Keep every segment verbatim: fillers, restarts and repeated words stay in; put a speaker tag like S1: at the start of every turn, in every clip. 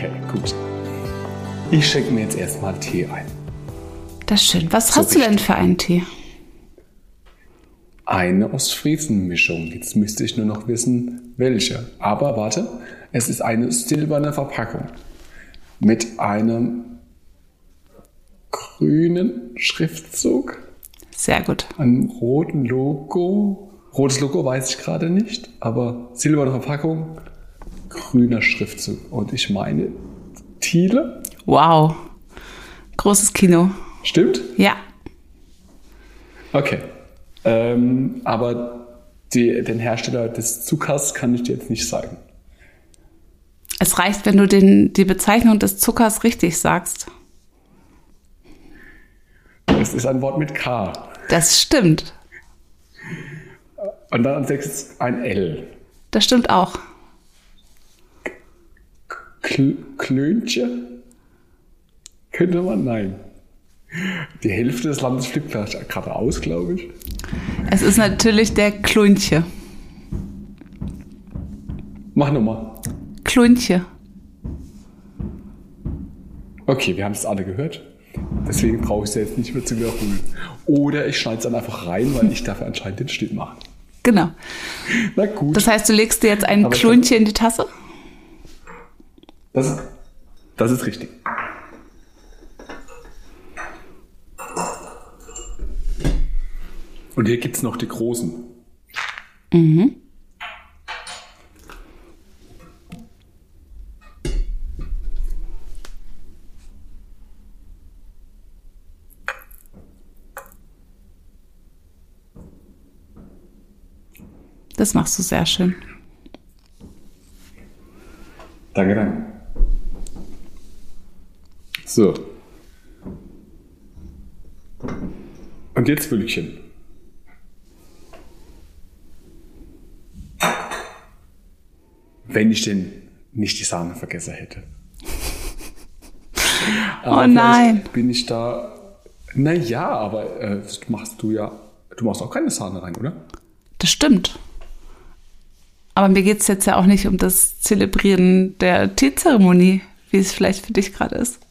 S1: Okay, gut. Ich schenke mir jetzt erstmal Tee ein.
S2: Das ist schön. Was
S1: So
S2: hast du denn
S1: richtig.
S2: für einen Tee?
S1: Eine Ostfriesen-Mischung. Jetzt müsste ich nur noch wissen, welche. Aber warte, es ist eine silberne Verpackung mit einem grünen Schriftzug,
S2: Sehr gut.
S1: einem roten Logo. Rotes Logo weiß ich gerade nicht, aber silberne Verpackung, grüner Schriftzug. Und ich meine Thiele.
S2: Wow. Großes Kino.
S1: Stimmt?
S2: Ja.
S1: Okay. Ähm, aber die, den Hersteller des Zuckers kann ich dir jetzt nicht sagen.
S2: Es reicht, wenn du den, die Bezeichnung des Zuckers richtig sagst.
S1: Es ist ein Wort mit K.
S2: Das stimmt.
S1: Und dann als nächstes ein L.
S2: Das stimmt auch.
S1: Kl- Klönche? Könnte man? Nein. Die Hälfte des Landes flippt gerade aus, glaube ich.
S2: Es ist natürlich der Klunche.
S1: Mach nochmal.
S2: Klunche.
S1: Okay, wir haben es alle gehört. Deswegen brauche ich es jetzt nicht mehr zu wiederholen. Oder ich schneide es dann einfach rein, weil ich dafür anscheinend den Schnitt mache.
S2: Genau.
S1: Na gut.
S2: Das heißt, du legst dir jetzt einen
S1: Aber ich
S2: Klunche in die Tasse?
S1: Das ist, das ist richtig. Und hier gibt es noch die großen.
S2: Mhm. Das machst du sehr schön.
S1: Danke, danke. So. Und jetzt Wölkchen. Wenn ich denn nicht die Sahne vergessen hätte. Aber
S2: Oh nein.
S1: Bin ich da. Naja, aber äh, das machst du ja. Du machst auch keine Sahne rein, oder?
S2: Das stimmt. Aber mir geht es jetzt ja auch nicht um das Zelebrieren der Teezeremonie, wie es vielleicht für dich gerade ist.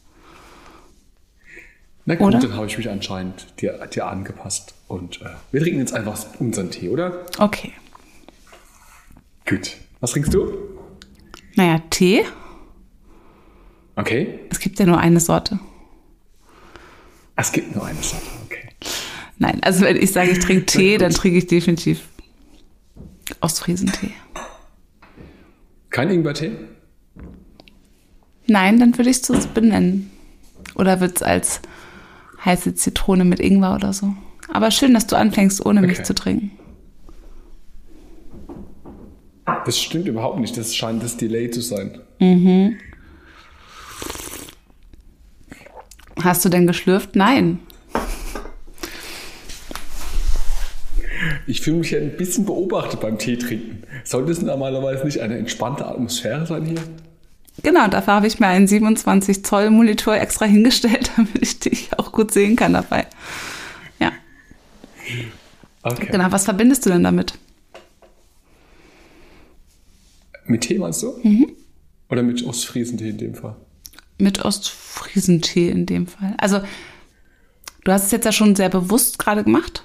S1: Na gut,
S2: Oder?
S1: dann habe ich mich anscheinend dir, dir angepasst. Und äh, wir trinken jetzt einfach unseren Tee, oder?
S2: Okay.
S1: Gut. Was trinkst du?
S2: Naja, Tee.
S1: Okay.
S2: Es gibt ja nur eine Sorte.
S1: Es gibt nur eine Sache, okay.
S2: Nein, also wenn ich sage, ich trinke Tee,
S1: gut.
S2: dann trinke ich definitiv Ostfriesentee.
S1: Kein Ingwertee?
S2: Nein, dann würde ich es benennen. Oder wird es als heiße Zitrone mit Ingwer oder so. Aber schön, dass du anfängst, ohne mich
S1: Okay.
S2: zu trinken.
S1: Das stimmt überhaupt nicht. Das scheint das Delay zu sein.
S2: Mhm. Hast du denn geschlürft? Nein.
S1: Ich fühle mich ja ein bisschen beobachtet beim Tee trinken. Sollte es normalerweise nicht eine entspannte Atmosphäre sein hier?
S2: Genau, dafür habe ich mir einen siebenundzwanzig Zoll Monitor extra hingestellt, damit ich dich auch gut sehen kann dabei. Ja,
S1: Okay.
S2: genau. Was verbindest du denn damit?
S1: Mit Tee meinst du?
S2: Mhm.
S1: Oder mit Ostfriesentee in dem Fall?
S2: Mit Ostfriesentee in dem Fall. Also, du hast es jetzt ja schon sehr bewusst gerade gemacht.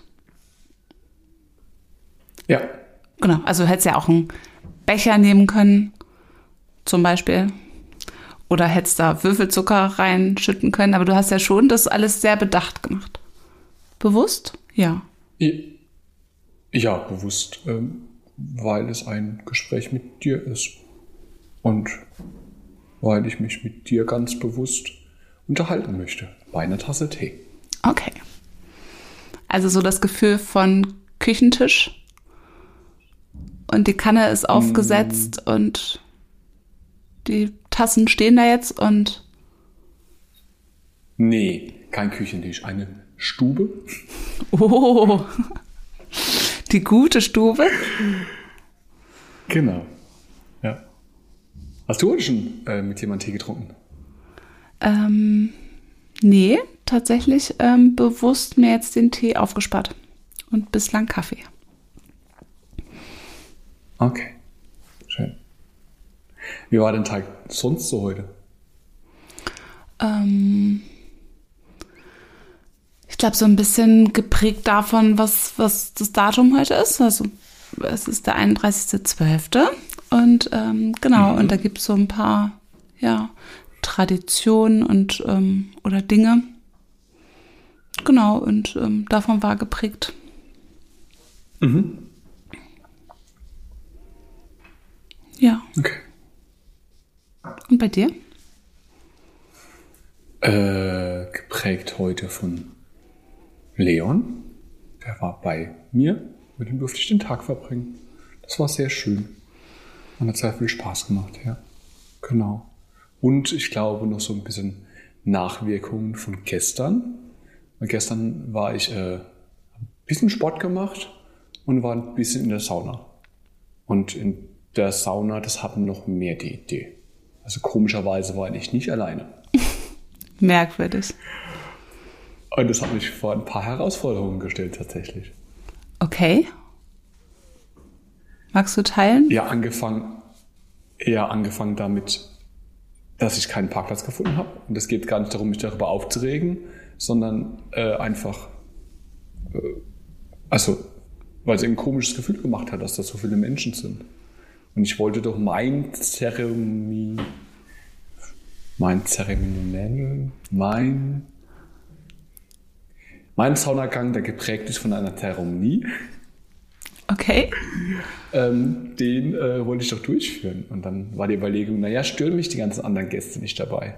S1: Ja.
S2: Genau, also du hättest ja auch einen Becher nehmen können, zum Beispiel. Oder hättest da Würfelzucker reinschütten können. Aber du hast ja schon das alles sehr bedacht gemacht. Bewusst? Ja.
S1: Ja, bewusst. Ähm, weil es ein Gespräch mit dir ist. Und weil ich mich mit dir ganz bewusst unterhalten möchte. Bei einer Tasse Tee.
S2: Okay. Also so das Gefühl von Küchentisch. Und die Kanne ist aufgesetzt mm. und die Tassen stehen da jetzt und...
S1: Nee, kein Küchentisch. Eine Stube.
S2: Oh, die gute Stube.
S1: Genau. Ja. Hast du heute schon äh, mit jemandem Tee getrunken?
S2: Ähm, nee, tatsächlich ähm, bewusst mir jetzt den Tee aufgespart. Und bislang Kaffee.
S1: Okay, schön. Wie war dein Tag sonst so heute?
S2: Ähm, ich glaube, so ein bisschen geprägt davon, was, was das Datum heute ist. Also es ist der einunddreißigster zwölfte Und ähm, genau, mhm. und da gibt es so ein paar ja, Traditionen und ähm, oder Dinge. Genau, und ähm, davon war geprägt.
S1: Mhm.
S2: Ja.
S1: Okay.
S2: Und bei dir?
S1: Äh, geprägt heute von Leon. Der war bei mir. Mit dem durfte ich den Tag verbringen. Das war sehr schön. Und hat sehr viel Spaß gemacht, ja. Genau. Und ich glaube noch so ein bisschen Nachwirkungen von gestern. Weil gestern war ich äh, ein bisschen Sport gemacht und war ein bisschen in der Sauna. Und in der Sauna, das hatten noch mehr die Idee. Also komischerweise war ich nicht alleine.
S2: Merkwürdig.
S1: Und das hat mich vor ein paar Herausforderungen gestellt, tatsächlich.
S2: Okay. Magst du teilen?
S1: Ja, angefangen, ja, angefangen damit, dass ich keinen Parkplatz gefunden habe. Und es geht gar nicht darum, mich darüber aufzuregen, sondern äh, einfach, äh, also, weil es eben ein komisches Gefühl gemacht hat, dass da so viele Menschen sind. Und ich wollte doch mein Zeremonie, mein Zeremoniell, mein, mein Saunagang, der geprägt ist von einer Zeremonie.
S2: Okay.
S1: Ähm, den äh, wollte ich doch durchführen. Und dann war die Überlegung, naja, stören mich die ganzen anderen Gäste nicht dabei.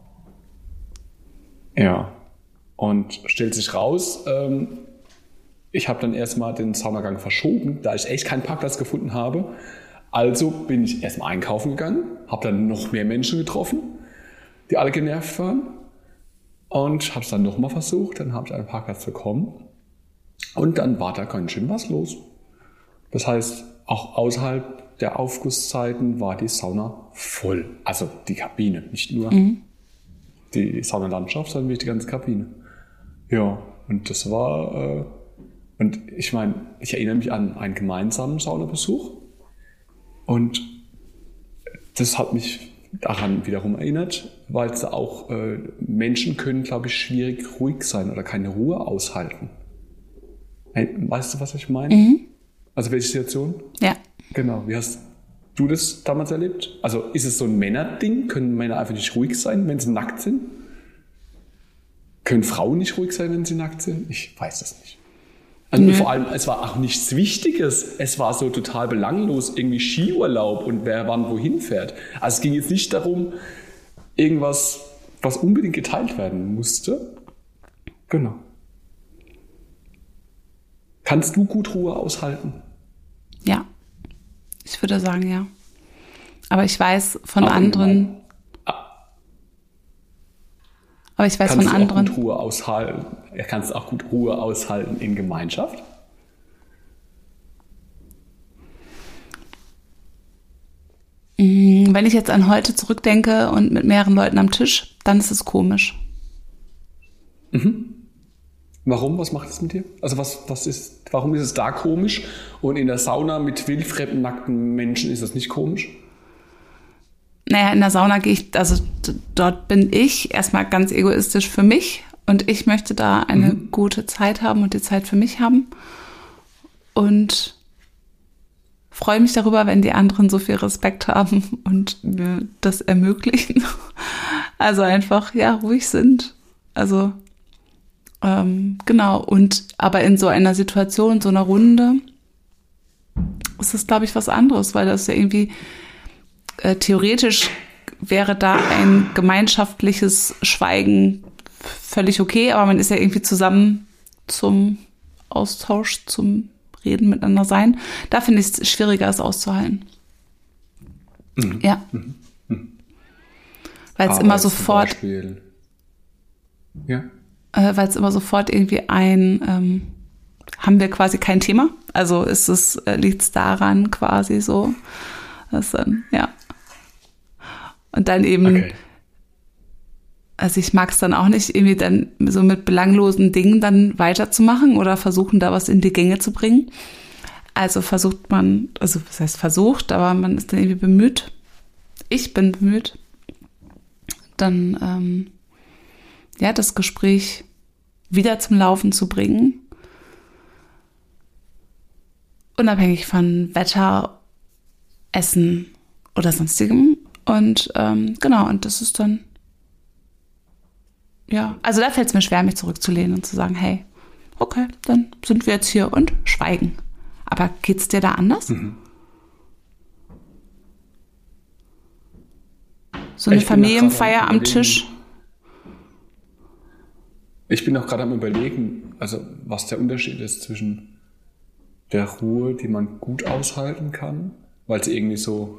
S1: Ja. Und stellt sich raus, ähm, ich habe dann erstmal den Saunagang verschoben, da ich echt keinen Parkplatz gefunden habe. Also bin ich erstmal einkaufen gegangen, habe dann noch mehr Menschen getroffen, die alle genervt waren. Und habe es dann nochmal versucht, dann habe ich einen Parkplatz bekommen. Und dann war da ganz schön was los. Das heißt, auch außerhalb der Aufgusszeiten war die Sauna voll. Also die Kabine, nicht nur mhm. die Saunalandschaft, sondern wirklich die ganze Kabine. Ja, und das war, äh, und ich meine, ich erinnere mich an einen gemeinsamen Saunabesuch. Und das hat mich daran wiederum erinnert, weil es da auch äh, Menschen können, glaube ich, schwierig ruhig sein oder keine Ruhe aushalten. Hey, weißt du, was ich meine? Mhm. Also welche Situation?
S2: Ja.
S1: Genau. Wie hast du das damals erlebt? Also ist es so ein Männerding? Können Männer einfach nicht ruhig sein, wenn sie nackt sind? Können Frauen nicht ruhig sein, wenn sie nackt sind? Ich weiß das nicht. Also vor allem, es war auch nichts Wichtiges. Es war so total belanglos, irgendwie Skiurlaub und wer wann wohin fährt. Also es ging jetzt nicht darum, irgendwas, was unbedingt geteilt werden musste. Genau. Kannst du gut Ruhe aushalten?
S2: Ja, ich würde sagen, ja. Aber ich weiß von
S1: Auch
S2: anderen. Aber ich weiß
S1: kannst
S2: von anderen.
S1: Kannst du auch gut Ruhe aushalten? Kannst auch gut Ruhe aushalten in Gemeinschaft?
S2: Wenn ich jetzt an heute zurückdenke und mit mehreren Leuten am Tisch, dann ist es komisch.
S1: Mhm. Warum? Was macht es mit dir? Also was, was ist, warum ist es da komisch und in der Sauna mit wildfremden, nackten Menschen ist das nicht komisch?
S2: Naja, in der Sauna gehe ich, also dort bin ich erstmal ganz egoistisch für mich und ich möchte da eine mhm. gute Zeit haben und die Zeit für mich haben und freue mich darüber, wenn die anderen so viel Respekt haben und mir das ermöglichen. Also einfach, ja, ruhig sind. Also Ähm, genau, und aber in so einer Situation, so einer Runde, ist das, glaube ich, was anderes, weil das ja irgendwie äh, theoretisch wäre da ein gemeinschaftliches Schweigen völlig okay, aber man ist ja irgendwie zusammen zum Austausch, zum Reden miteinander sein. Da finde ich es schwieriger, es auszuhalten. Mhm. Ja. Mhm. Mhm. Weil es immer sofort.
S1: Beispiel. Ja.
S2: Weil es immer sofort irgendwie ein, ähm, haben wir quasi kein Thema. Also ist es, äh, liegt es daran quasi so. Das dann, ja. Und dann eben, okay. Also ich mag es dann auch nicht, irgendwie dann so mit belanglosen Dingen dann weiterzumachen oder versuchen, da was in die Gänge zu bringen. Also versucht man, also was heißt versucht, aber man ist dann irgendwie bemüht. Ich bin bemüht. Dann, ähm, ja, das Gespräch wieder zum Laufen zu bringen. Unabhängig von Wetter, Essen oder sonstigem. Und ähm, genau, und das ist dann, ja, also da fällt es mir schwer, mich zurückzulehnen und zu sagen, hey, okay, dann sind wir jetzt hier und schweigen. Aber geht's dir da anders?
S1: Mhm.
S2: So eine
S1: Ich bin noch
S2: Familienfeier
S1: gerade am
S2: am
S1: Überlegen.
S2: Tisch?
S1: Ich bin auch gerade am Überlegen, also was der Unterschied ist zwischen der Ruhe, die man gut aushalten kann, weil sie irgendwie so,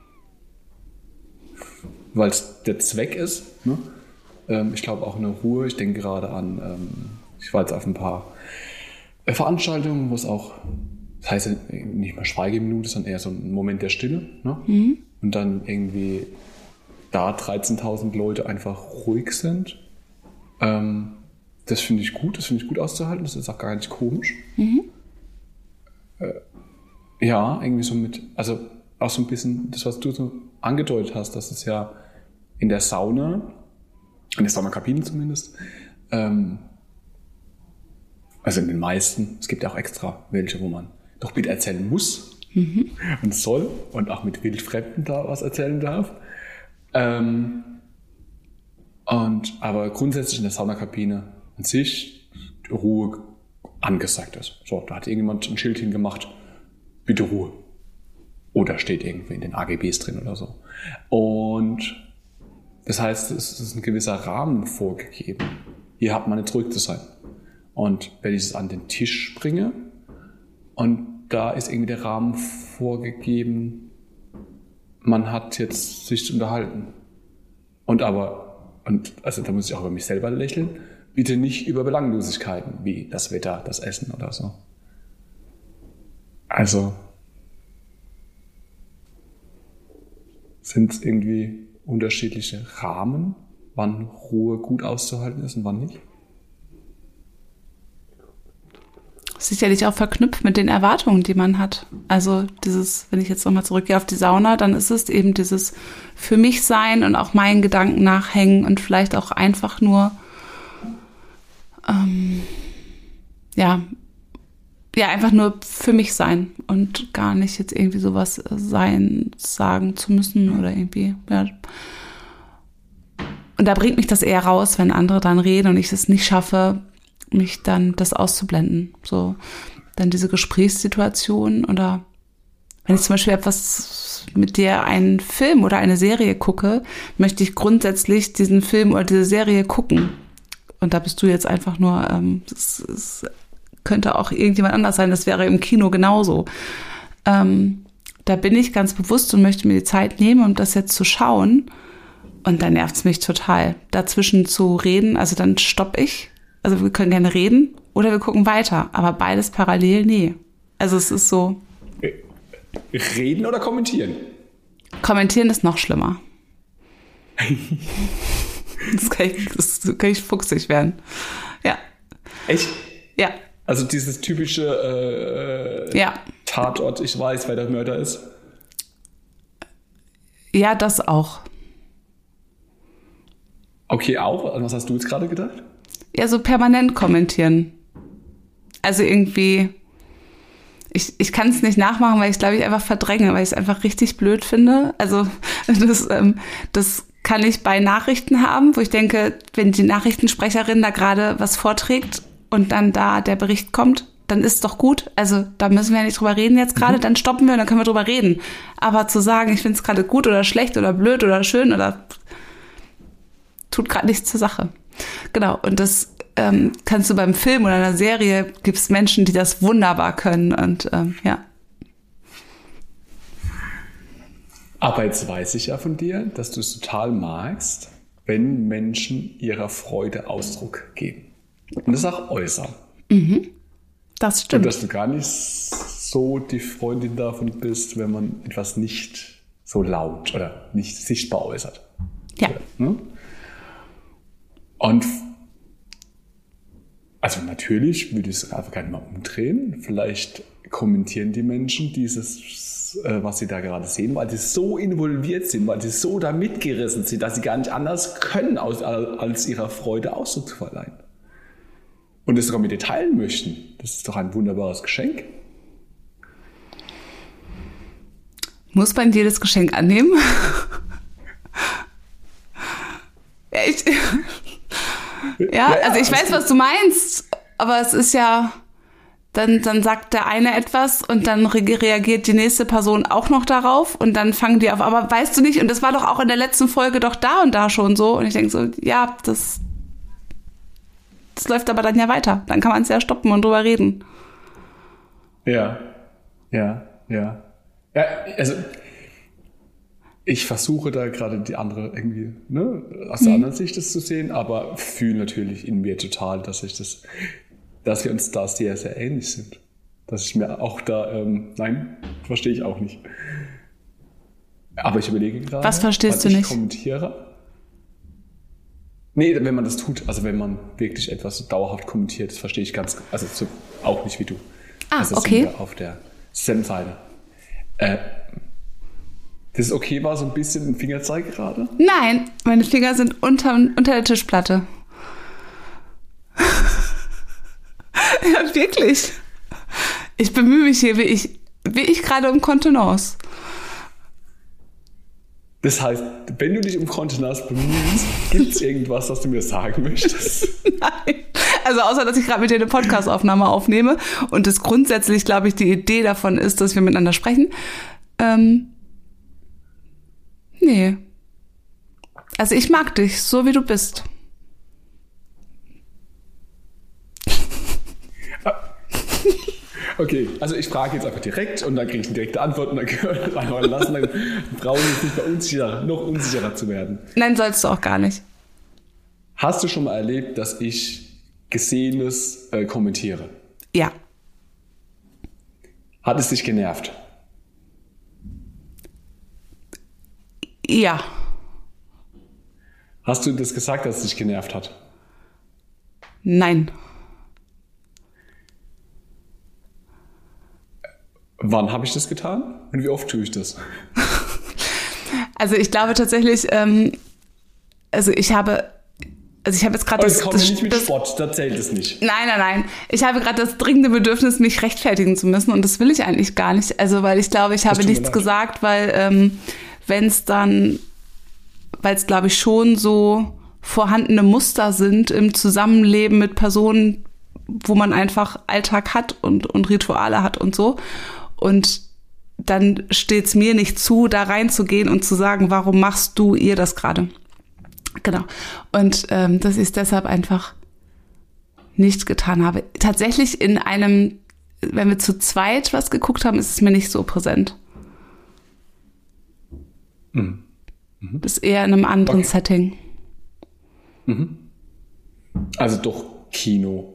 S1: weil es der Zweck ist. Ne? Ähm, ich glaube auch eine Ruhe, ich denke gerade an, ähm, ich war jetzt auf ein paar äh, Veranstaltungen, wo es auch, das heißt ja nicht mal Schweigeminute, sondern eher so ein Moment der Stille. Ne? Mhm. Und dann irgendwie da dreizehntausend Leute einfach ruhig sind. Ähm, das finde ich gut, das finde ich gut auszuhalten, das ist auch gar nicht komisch. Mhm. Äh, ja, irgendwie so mit, also auch so ein bisschen das, was du so angedeutet hast, dass es ja in der Sauna, in der Saunakabine zumindest, ähm, also in den meisten, es gibt ja auch extra welche, wo man doch mit erzählen muss mhm. und soll und auch mit Wildfremden da was erzählen darf. Ähm, und, aber grundsätzlich in der Saunakabine an sich Ruhe angesagt ist. So, da hat irgendjemand ein Schild hingemacht, bitte Ruhe. Oder steht irgendwie in den A G Bs drin oder so. Und das heißt, es ist ein gewisser Rahmen vorgegeben. Hier hat man nicht ruhig zu sein. Und wenn ich es an den Tisch bringe und da ist irgendwie der Rahmen vorgegeben, man hat jetzt sich zu unterhalten. Und aber, und also da muss ich auch über mich selber lächeln, bitte nicht über Belanglosigkeiten wie das Wetter, das Essen oder so. Also sind es irgendwie unterschiedliche Rahmen, wann Ruhe gut auszuhalten ist und wann nicht?
S2: Sicherlich auch verknüpft mit den Erwartungen, die man hat. Also dieses, wenn ich jetzt nochmal zurückgehe auf die Sauna, dann ist es eben dieses für mich sein und auch meinen Gedanken nachhängen und vielleicht auch einfach nur ähm, ja, ja, einfach nur für mich sein und gar nicht jetzt irgendwie sowas sein, sagen zu müssen oder irgendwie, ja. Und da bringt mich das eher raus, wenn andere dann reden und ich es nicht schaffe, mich dann das auszublenden. So, dann diese Gesprächssituation oder wenn ich zum Beispiel etwas mit dir einen Film oder eine Serie gucke, möchte ich grundsätzlich diesen Film oder diese Serie gucken. Und da bist du jetzt einfach nur, ähm, es, es könnte auch irgendjemand anders sein, das wäre im Kino genauso. Ähm, da bin ich ganz bewusst und möchte mir die Zeit nehmen, um das jetzt zu schauen. Und dann nervt es mich total, dazwischen zu reden. Also dann stopp ich. Also wir können gerne reden oder wir gucken weiter. Aber beides parallel, nee. Also es ist so.
S1: Reden oder kommentieren?
S2: Kommentieren ist noch schlimmer. das, kann ich, das kann ich fuchsig werden. Ja.
S1: Echt?
S2: Ja.
S1: Also dieses typische äh,
S2: ja.
S1: Tatort, ich weiß, wer der Mörder ist.
S2: Ja, das auch.
S1: Okay, auch? Was hast du jetzt gerade gedacht?
S2: Ja, so permanent kommentieren. Also irgendwie, ich, ich kann es nicht nachmachen, weil ich glaube ich einfach verdränge, weil ich es einfach richtig blöd finde. Also das, ähm, das kann ich bei Nachrichten haben, wo ich denke, wenn die Nachrichtensprecherin da gerade was vorträgt und dann da der Bericht kommt, dann ist es doch gut. Also da müssen wir ja nicht drüber reden jetzt gerade, mhm. dann stoppen wir und dann können wir drüber reden. Aber zu sagen, ich finde es gerade gut oder schlecht oder blöd oder schön oder tut gerade nichts zur Sache. Genau, und das ähm, kannst du beim Film oder einer Serie, gibt es Menschen, die das wunderbar können und ähm, ja.
S1: Aber jetzt weiß ich ja von dir, dass du es total magst, wenn Menschen ihrer Freude Ausdruck geben. Und das auch äußern.
S2: Mhm. Das stimmt.
S1: Und dass du gar nicht so die Freundin davon bist, wenn man etwas nicht so laut oder nicht sichtbar äußert.
S2: Ja.
S1: Ne? Und also natürlich würde ich es einfach gerne mal umdrehen. Vielleicht kommentieren die Menschen dieses, äh, was sie da gerade sehen, weil sie so involviert sind, weil sie so da mitgerissen sind, dass sie gar nicht anders können, als, als ihrer Freude Ausdruck zu verleihen. Und das sogar mit dir teilen möchten. Das ist doch ein wunderbares Geschenk.
S2: Muss man jedes Geschenk annehmen? Ich, ja, also ich weiß, was du meinst, aber es ist ja, dann, dann sagt der eine etwas und dann re- reagiert die nächste Person auch noch darauf und dann fangen die auf, aber weißt du nicht, und das war doch auch in der letzten Folge doch da und da schon so, und ich denke so, ja, das, das läuft aber dann ja weiter, dann kann man es ja stoppen und drüber reden.
S1: Ja, ja, ja. Ja, also ich versuche da gerade die andere irgendwie, ne, aus der mhm. anderen Sicht das zu sehen, aber fühle natürlich in mir total, dass ich das, dass wir uns da sehr, sehr ähnlich sind. Dass ich mir auch da, ähm, nein, verstehe ich auch nicht. Aber ich überlege gerade,
S2: was verstehst du
S1: ich
S2: nicht?
S1: Kommentiere. Nee, wenn man das tut, also wenn man wirklich etwas dauerhaft kommentiert, das verstehe ich ganz, also so, auch nicht wie du.
S2: Ah,
S1: also
S2: okay.
S1: Sind wir auf der Zen-Seite. Äh, das ist okay, war so ein bisschen ein Fingerzeig gerade?
S2: Nein, meine Finger sind unter, unter der Tischplatte. Ja, wirklich. Ich bemühe mich hier, wie ich, wie ich gerade um Kontenance.
S1: Das heißt, wenn du dich um Kontenance bemühst, gibt es irgendwas, was du mir sagen möchtest?
S2: Nein. Also außer, dass ich gerade mit dir eine Podcast-Aufnahme aufnehme und es grundsätzlich, glaube ich, die Idee davon ist, dass wir miteinander sprechen. Ähm, nee. Also ich mag dich, so wie du bist.
S1: Okay, also ich frage jetzt einfach direkt und dann kriege ich eine direkte Antwort und dann können wir das einfach lassen. Dann brauchen wir jetzt nicht mehr unsicherer, noch unsicherer zu werden.
S2: Nein, sollst du auch gar nicht.
S1: Hast du schon mal erlebt, dass ich Gesehenes äh, kommentiere?
S2: Ja.
S1: Hat es dich genervt?
S2: Ja.
S1: Hast du das gesagt, dass es dich genervt hat?
S2: Nein.
S1: Wann habe ich das getan? Und wie oft tue ich das?
S2: Also ich glaube tatsächlich, ähm, also ich habe, also ich habe jetzt gerade
S1: das...
S2: das...
S1: komm
S2: das,
S1: nicht mit
S2: das,
S1: Spott, da zählt es nicht.
S2: Nein, nein, nein. Ich habe gerade das dringende Bedürfnis, mich rechtfertigen zu müssen und das will ich eigentlich gar nicht. Also weil ich glaube, ich habe nichts gesagt, weil ähm, wenn es dann, weil es glaube ich schon so vorhandene Muster sind im Zusammenleben mit Personen, wo man einfach Alltag hat und, und Rituale hat und so. Und dann steht es mir nicht zu, da reinzugehen und zu sagen, warum machst du ihr das gerade? Genau. Und ähm, dass ich es deshalb einfach nicht getan habe. Tatsächlich in einem, wenn wir zu zweit was geguckt haben, ist es mir nicht so präsent.
S1: Mhm. Mhm.
S2: Das ist eher in einem anderen
S1: okay.
S2: Setting.
S1: Mhm. Also doch Kino.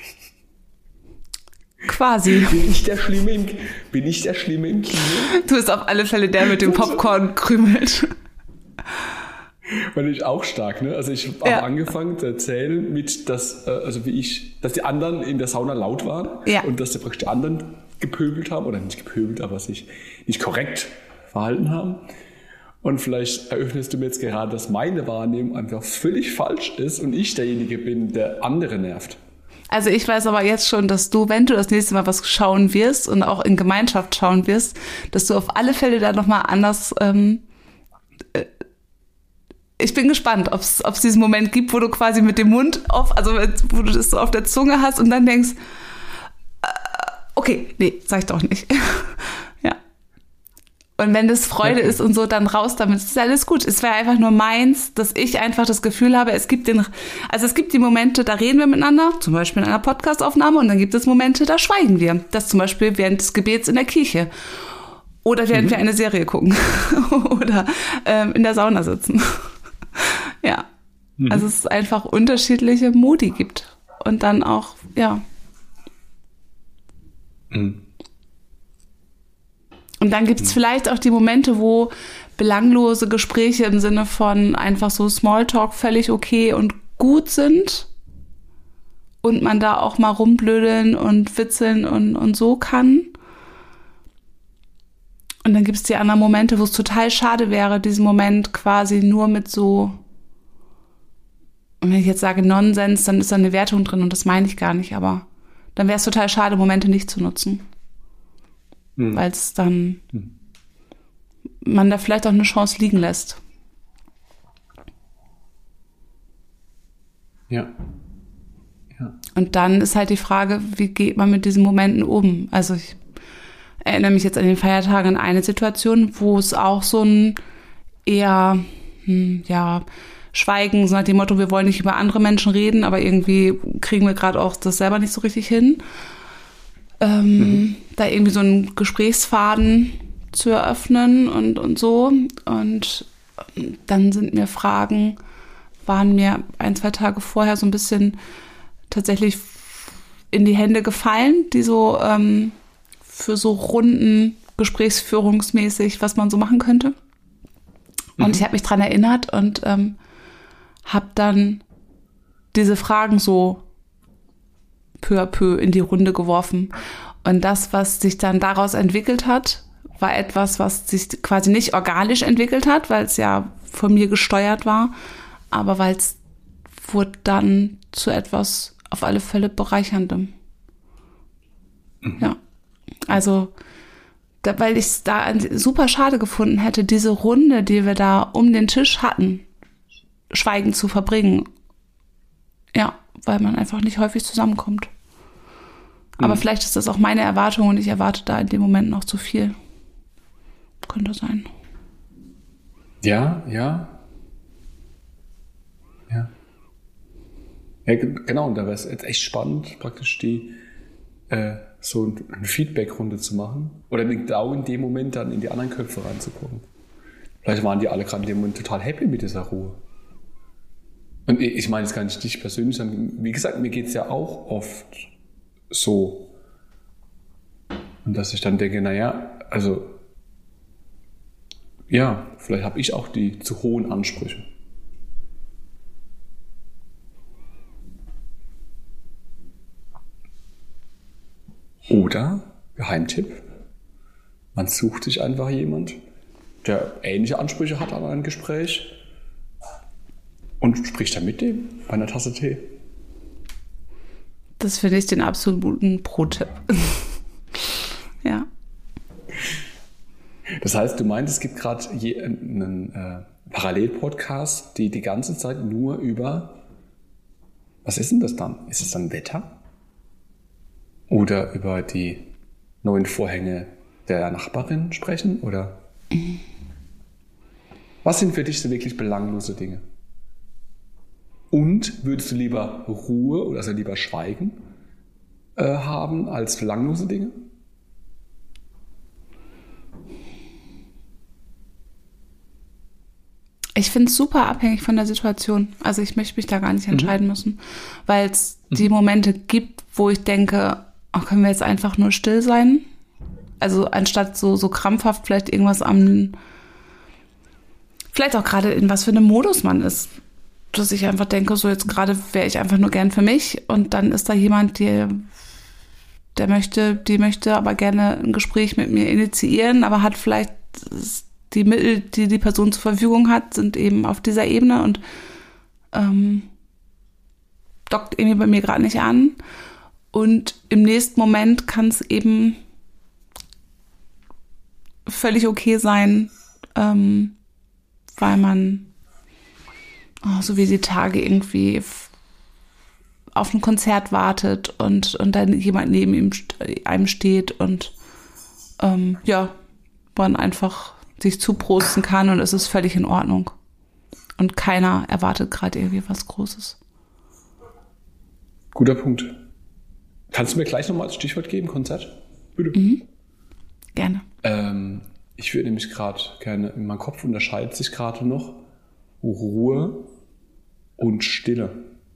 S2: Quasi.
S1: Bin ich der Schlimme im, bin ich der Schlimme im Kino?
S2: Du bist auf alle Fälle der mit dem Popcorn krümelt.
S1: Weil ich auch stark, ne? Also ich habe ja. angefangen zu erzählen mit, dass, also wie ich, dass die anderen in der Sauna laut waren
S2: ja.
S1: und dass die praktisch die anderen gepöbelt haben, oder nicht gepöbelt, aber sich nicht korrekt verhalten haben. Und vielleicht eröffnest du mir jetzt gerade, dass meine Wahrnehmung einfach völlig falsch ist und ich derjenige bin, der andere nervt.
S2: Also ich weiß aber jetzt schon, dass du, wenn du das nächste Mal was schauen wirst und auch in Gemeinschaft schauen wirst, dass du auf alle Fälle da nochmal anders... Ähm, äh, ich bin gespannt, ob es diesen Moment gibt, wo du quasi mit dem Mund auf, also wo du das so auf der Zunge hast und dann denkst, äh, okay, nee, sag ich doch nicht. Ja. Und wenn das Freude okay. ist und so, dann raus damit. Das ist alles gut. Es wäre einfach nur meins, dass ich einfach das Gefühl habe, es gibt den, also es gibt die Momente, da reden wir miteinander, zum Beispiel in einer Podcastaufnahme, und dann gibt es Momente, da schweigen wir. Das zum Beispiel während des Gebets in der Kirche. Oder während mhm. wir eine Serie gucken. Oder ähm, in der Sauna sitzen. Ja. Mhm. Also es ist einfach unterschiedliche Modi gibt. Und dann auch, ja.
S1: Mhm.
S2: Und dann gibt es vielleicht auch die Momente, wo belanglose Gespräche im Sinne von einfach so Smalltalk völlig okay und gut sind und man da auch mal rumblödeln und witzeln und, und so kann. Und dann gibt es die anderen Momente, wo es total schade wäre, diesen Moment quasi nur mit so, und wenn ich jetzt sage Nonsens, dann ist da eine Wertung drin und das meine ich gar nicht, aber dann wäre es total schade, Momente nicht zu nutzen. Mhm. Weil es dann, mhm. man da vielleicht auch eine Chance liegen lässt.
S1: Ja. Ja.
S2: Und dann ist halt die Frage, wie geht man mit diesen Momenten um? Also ich erinnere mich jetzt an den Feiertagen an eine Situation, wo es auch so ein eher, hm, ja, Schweigen, so nach dem Motto, wir wollen nicht über andere Menschen reden, aber irgendwie kriegen wir gerade auch das selber nicht so richtig hin. Ähm, mhm. Da irgendwie so einen Gesprächsfaden zu eröffnen und, und so. Und dann sind mir Fragen, waren mir ein, zwei Tage vorher so ein bisschen tatsächlich in die Hände gefallen, die so ähm, für so Runden gesprächsführungsmäßig, was man so machen könnte. Und mhm. ich habe mich dran erinnert und ähm, habe dann diese Fragen so peu à peu in die Runde geworfen. Und das, was sich dann daraus entwickelt hat, war etwas, was sich quasi nicht organisch entwickelt hat, weil es ja von mir gesteuert war, aber weil es wurde dann zu etwas auf alle Fälle Bereicherndem. Mhm. Ja, also da, weil ich es da super schade gefunden hätte, diese Runde, die wir da um den Tisch hatten, schweigend zu verbringen. Ja, weil man einfach nicht häufig zusammenkommt. Aber mhm. vielleicht ist das auch meine Erwartung und ich erwarte da in dem Moment noch zu viel. Könnte sein.
S1: Ja, ja. Ja. Ja, genau, und da wäre es jetzt echt spannend, praktisch die äh, so eine Feedback-Runde zu machen. Oder genau in dem Moment dann in die anderen Köpfe reinzugucken. Vielleicht waren die alle gerade in dem Moment total happy mit dieser Ruhe. Und ich meine, es kann nicht dich persönlich sagen. Wie gesagt, mir geht es ja auch oft so. Und dass ich dann denke, naja, also ja, vielleicht habe ich auch die zu hohen Ansprüche. Oder, Geheimtipp, man sucht sich einfach jemand, der ähnliche Ansprüche hat an ein Gespräch und spricht dann mit dem bei einer Tasse Tee.
S2: Das finde ich den absoluten Pro-Tipp. Ja.
S1: Das heißt, du meinst, es gibt gerade einen äh, Parallel-Podcast, die die ganze Zeit nur über, was ist denn das dann? Ist es dann Wetter? Oder über die neuen Vorhänge der Nachbarin sprechen? Oder mhm. was sind für dich so wirklich belanglose Dinge? Und würdest du lieber Ruhe oder also lieber Schweigen äh, haben als belanglose Dinge?
S2: Ich finde es super abhängig von der Situation. Also ich möchte mich da gar nicht entscheiden mhm. müssen, weil es mhm. die Momente gibt, wo ich denke, oh, können wir jetzt einfach nur still sein? Also anstatt so, so krampfhaft vielleicht irgendwas am, vielleicht auch gerade in was für einem Modus man ist, dass ich einfach denke, so jetzt gerade wäre ich einfach nur gern für mich und dann ist da jemand, der, der möchte, die möchte aber gerne ein Gespräch mit mir initiieren, aber hat vielleicht die Mittel, die die Person zur Verfügung hat, sind eben auf dieser Ebene und ähm, dockt irgendwie bei mir gerade nicht an. Und im nächsten Moment kann es eben völlig okay sein, ähm, weil man oh, so wie die Tage irgendwie auf ein Konzert wartet und, und dann jemand neben ihm, einem steht und ähm, ja, man einfach sich zuprosten kann und es ist völlig in Ordnung. Und keiner erwartet gerade irgendwie was Großes.
S1: Guter Punkt. Kannst du mir gleich nochmal als Stichwort geben, Konzert? Bitte.
S2: Mhm. Gerne.
S1: Ähm, ich würde nämlich gerade gerne, in meinem Kopf unterscheidet sich gerade noch Ruhe und Stille.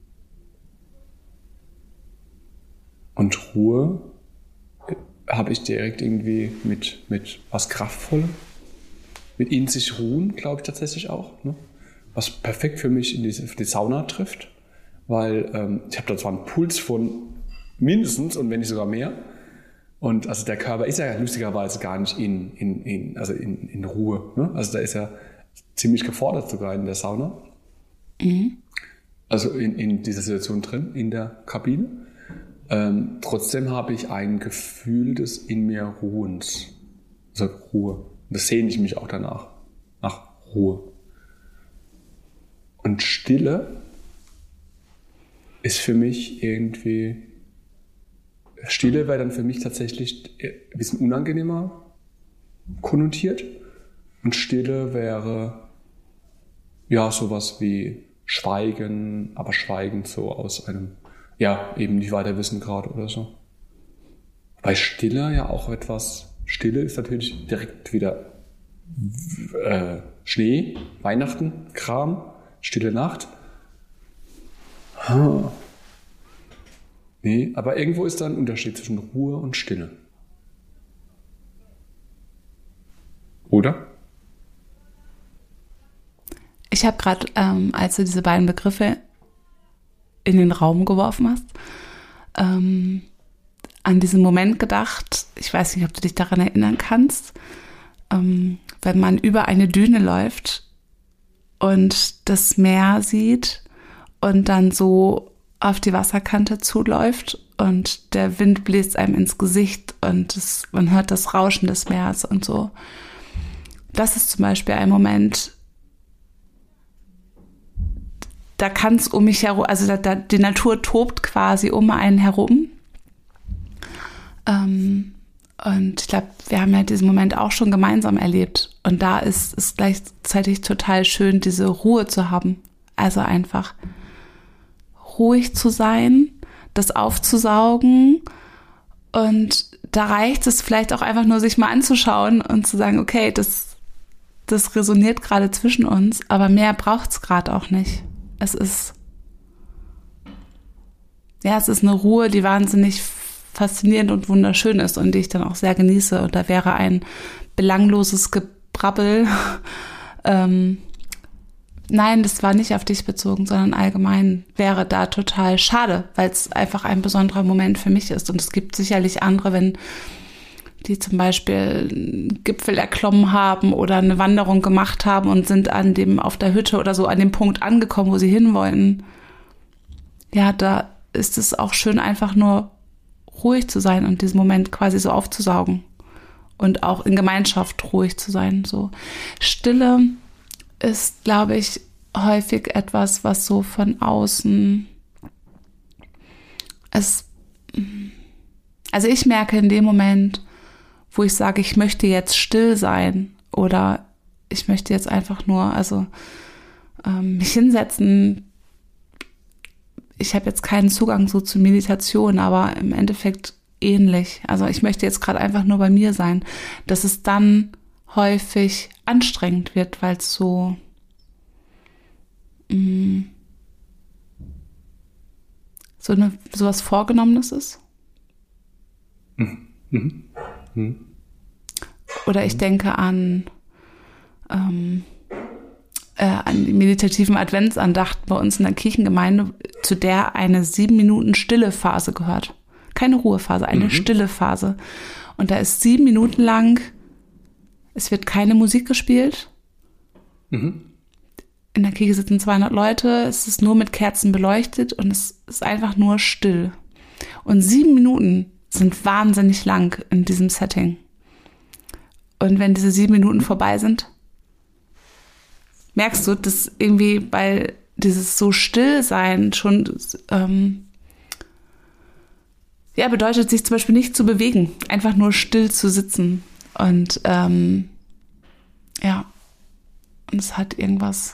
S1: Und Ruhe habe ich direkt irgendwie mit, mit was Kraftvollem, mit in sich ruhen, glaube ich tatsächlich auch, ne? Was perfekt für mich in die, für die Sauna trifft, weil ähm, ich habe da zwar einen Puls von mindestens und wenn nicht sogar mehr, Und also der Körper ist ja lustigerweise gar nicht in, in, in, also in, in Ruhe. Ne? Also da ist ja ziemlich gefordert sogar in der Sauna. Mhm. Also in, in dieser Situation drin, in der Kabine. Ähm, trotzdem habe ich ein Gefühl des in mir Ruhens. Also Ruhe. Und das sehne ich mich auch danach. Nach Ruhe. Und Stille ist für mich irgendwie... Stille wäre dann für mich tatsächlich ein bisschen unangenehmer konnotiert. Und Stille wäre ja sowas wie Schweigen, aber Schweigen so aus einem, ja, eben nicht weiter wissen gerade oder so. Bei Stille ja auch etwas, Stille ist natürlich direkt wieder äh, Schnee, Weihnachten, Kram, stille Nacht. Huh. Nee, aber irgendwo ist da ein Unterschied zwischen Ruhe und Stille. Oder?
S2: Ich habe gerade, ähm, als du diese beiden Begriffe in den Raum geworfen hast, ähm, an diesen Moment gedacht, ich weiß nicht, ob du dich daran erinnern kannst, ähm, wenn man über eine Düne läuft und das Meer sieht und dann so auf die Wasserkante zuläuft und der Wind bläst einem ins Gesicht und es, man hört das Rauschen des Meeres und so. Das ist zum Beispiel ein Moment, da kann es um mich herum, also da, da, die Natur tobt quasi um einen herum. Ähm, und ich glaube, wir haben ja diesen Moment auch schon gemeinsam erlebt. Und da ist es gleichzeitig total schön, diese Ruhe zu haben. Also einfach ruhig zu sein, das aufzusaugen und da reicht es vielleicht auch einfach nur, sich mal anzuschauen und zu sagen, okay, das, das resoniert gerade zwischen uns, aber mehr braucht es gerade auch nicht. Es ist, ja, es ist eine Ruhe, die wahnsinnig faszinierend und wunderschön ist und die ich dann auch sehr genieße und da wäre ein belangloses Gebrabbel, ähm, nein, das war nicht auf dich bezogen, sondern allgemein wäre da total schade, weil es einfach ein besonderer Moment für mich ist. Und es gibt sicherlich andere, wenn die zum Beispiel einen Gipfel erklommen haben oder eine Wanderung gemacht haben und sind an dem, auf der Hütte oder so an dem Punkt angekommen, wo sie hin wollten. Ja, da ist es auch schön, einfach nur ruhig zu sein und diesen Moment quasi so aufzusaugen. Und auch in Gemeinschaft ruhig zu sein, so. Stille ist, glaube ich, häufig etwas, was so von außen es, also ich merke in dem Moment, wo ich sage, ich möchte jetzt still sein oder ich möchte jetzt einfach nur, also ähm, mich hinsetzen. Ich habe jetzt keinen Zugang so zu Meditation, aber im Endeffekt ähnlich. Also ich möchte jetzt gerade einfach nur bei mir sein, dass es dann häufig anstrengend wird, weil es so mh, so eine sowas Vorgenommenes ist.
S1: Mhm. Mhm. Mhm.
S2: Oder ich denke an ähm, äh, an die meditativen Adventsandachten bei uns in der Kirchengemeinde, zu der eine sieben Minuten stille Phase gehört. Keine Ruhephase, eine mhm. stille Phase. Und da ist sieben Minuten lang, es wird keine Musik gespielt. Mhm. In der Kirche sitzen zweihundert Leute, es ist nur mit Kerzen beleuchtet und es ist einfach nur still. Und sieben Minuten sind wahnsinnig lang in diesem Setting. Und wenn diese sieben Minuten vorbei sind, merkst du, dass irgendwie bei dieses so still sein schon ähm, ja, bedeutet, sich zum Beispiel nicht zu bewegen, einfach nur still zu sitzen. Und ähm, ja, und es hat irgendwas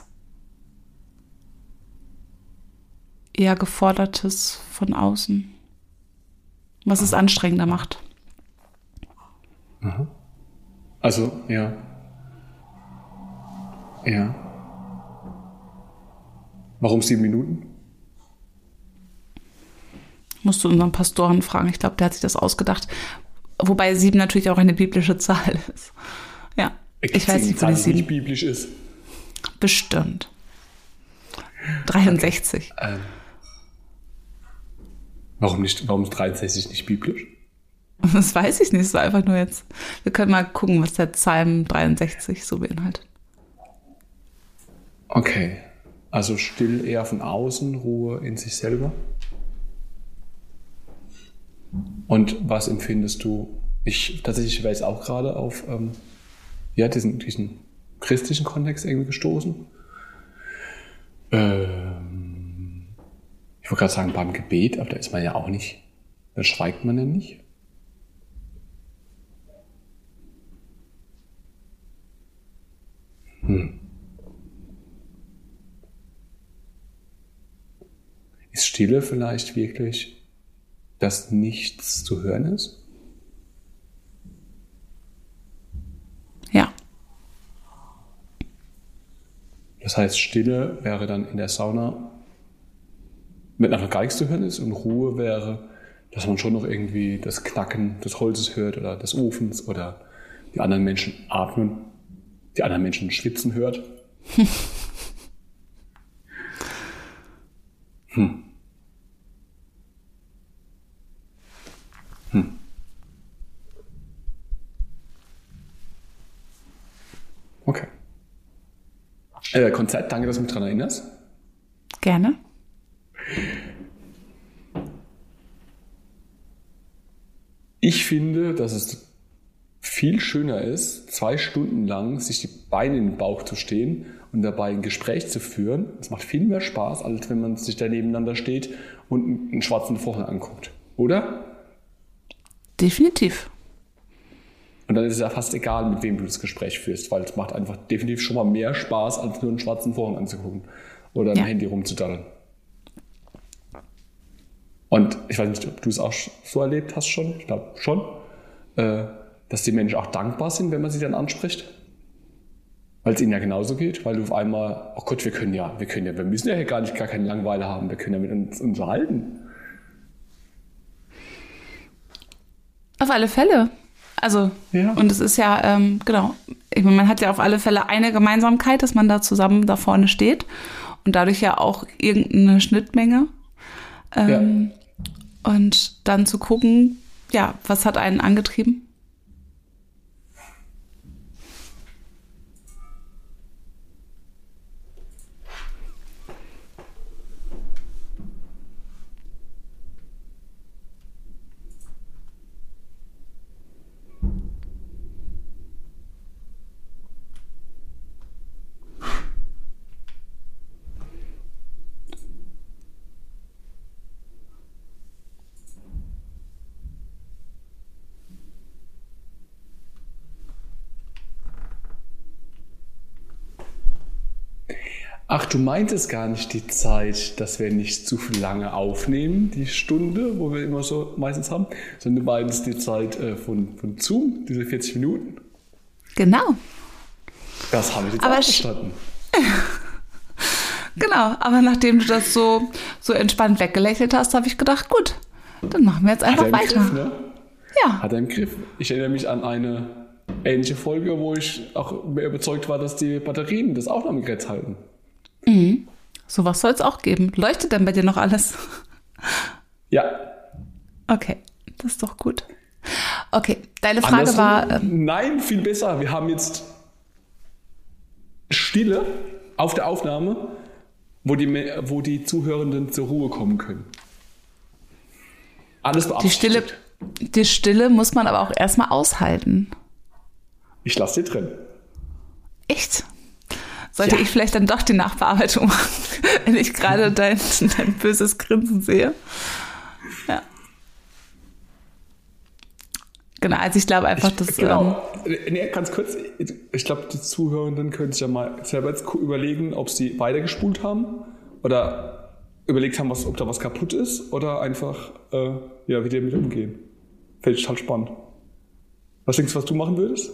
S2: eher Gefordertes von außen, was es anstrengender macht.
S1: Mhm. Also, ja. Ja. Warum sieben Minuten?
S2: Musst du unseren Pastoren fragen. Ich glaube, der hat sich das ausgedacht. Wobei sieben natürlich auch eine biblische Zahl ist. Ja.
S1: Gibt's
S2: ich weiß nicht, wo die sieben
S1: nicht biblisch ist.
S2: Bestimmt. dreiundsechzig.
S1: Okay. Ähm, warum nicht? Warum ist dreiundsechzig nicht biblisch?
S2: Das weiß ich nicht, so einfach nur jetzt. Wir können mal gucken, was der Psalm dreiundsechzig so beinhaltet.
S1: Okay, also still eher von außen, Ruhe in sich selber. Und was empfindest du? Ich tatsächlich wäre jetzt auch gerade auf ähm, ja, diesen, diesen christlichen Kontext irgendwie gestoßen. Ähm, ich wollte gerade sagen beim Gebet, aber da ist man ja auch nicht, da schweigt man ja nicht. Hm. Ist Stille vielleicht wirklich, dass nichts zu hören ist?
S2: Ja.
S1: Das heißt, Stille wäre dann in der Sauna, wenn einfach gar nichts zu hören ist, und Ruhe wäre, dass man schon noch irgendwie das Knacken des Holzes hört oder des Ofens oder die anderen Menschen atmen, die anderen Menschen schwitzen hört. hm. Hm. Okay. Äh, Konzert, danke, dass du mich daran erinnerst.
S2: Gerne.
S1: Ich finde, dass es viel schöner ist, zwei Stunden lang sich die Beine in den Bauch zu stehen und dabei ein Gespräch zu führen. Es macht viel mehr Spaß, als wenn man sich da nebeneinander steht und einen schwarzen Vorhang anguckt. Oder?
S2: Definitiv.
S1: Und dann ist es ja fast egal, mit wem du das Gespräch führst, weil es macht einfach definitiv schon mal mehr Spaß, als nur einen schwarzen Vorhang anzugucken oder am
S2: Ja.
S1: Handy rumzudaddeln. Und ich weiß nicht, ob du es auch so erlebt hast schon, ich glaube schon, äh, dass die Menschen auch dankbar sind, wenn man sie dann anspricht. Weil es ihnen ja genauso geht, weil du auf einmal, oh Gott, wir können ja, wir können ja, wir müssen ja hier gar nicht gar keine Langeweile haben, wir können ja mit uns unterhalten.
S2: Auf alle Fälle. Also,
S1: Ja.
S2: und es ist ja, ähm, genau, ich meine, man hat ja auf alle Fälle eine Gemeinsamkeit, dass man da zusammen da vorne steht und dadurch ja auch irgendeine Schnittmenge. Ähm, ja. Und dann zu gucken, ja, was hat einen angetrieben?
S1: Ach, du meintest gar nicht die Zeit, dass wir nicht zu lange aufnehmen, die Stunde, wo wir immer so meistens haben, sondern du meintest die Zeit äh, von, von Zoom, diese vierzig Minuten.
S2: Genau.
S1: Das habe ich jetzt
S2: Aber
S1: auch
S2: sch-
S1: verstanden.
S2: Genau, aber nachdem du das so, so entspannt weggelächelt hast, habe ich gedacht, gut, dann machen wir jetzt
S1: Hat
S2: einfach
S1: er im
S2: weiter.
S1: Griff, ne?
S2: Ja,
S1: Hat er im Griff. Ich erinnere mich an eine ähnliche Folge, wo ich auch mehr überzeugt war, dass die Batterien das Aufnahmegerät halten.
S2: sowas soll es auch geben. Leuchtet denn bei dir noch alles?
S1: Ja.
S2: Okay, das ist doch gut. Okay, deine Frage
S1: Andersrum,
S2: war, ähm,
S1: nein, viel besser. Wir haben jetzt Stille auf der Aufnahme, wo die, wo die Zuhörenden zur Ruhe kommen können. Alles
S2: die Stille,
S1: beabsichtigt.
S2: die Stille muss man aber auch erstmal aushalten.
S1: Ich lasse dir drin.
S2: Echt? Sollte
S1: Ja.
S2: ich vielleicht dann doch die Nachbearbeitung machen, wenn ich gerade dein, dein böses Grinsen sehe? Ja. Genau, also ich glaube einfach, dass...
S1: Ich, genau. Nee, ganz kurz. Ich glaube, die Zuhörenden können sich ja mal selber jetzt überlegen, ob sie weitergespult haben oder überlegt haben, was, ob da was kaputt ist oder einfach äh, ja, wie die damit umgehen. Fände ich total spannend. Was denkst du, was du machen würdest?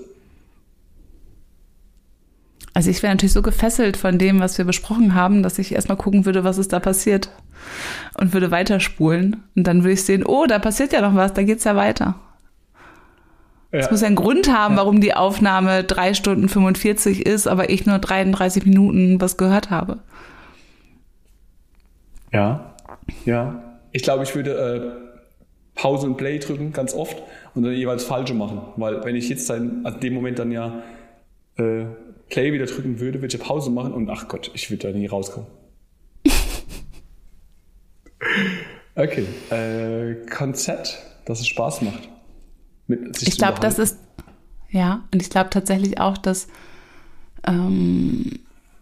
S2: Also ich wäre natürlich so gefesselt von dem, was wir besprochen haben, dass ich erstmal gucken würde, was ist da passiert und würde weiterspulen. Und dann würde ich sehen, oh, da passiert ja noch was, da geht's ja weiter. Es
S1: Ja.
S2: muss ja einen Grund haben, warum die Aufnahme drei Stunden fünfundvierzig ist, aber ich nur dreiunddreißig Minuten was gehört habe.
S1: Ja, ja. Ich glaube, ich würde äh, Pause und Play drücken, ganz oft, und dann jeweils falsche machen. Weil wenn ich jetzt dann, an dem Moment dann ja äh, Play wieder drücken würde, würde ich ja Pause machen und ach Gott, ich würde da nie rauskommen. Okay, äh, Konzept, dass es Spaß macht. Mit sich
S2: ich glaube, das ist, ja, und ich glaube tatsächlich auch, dass ähm,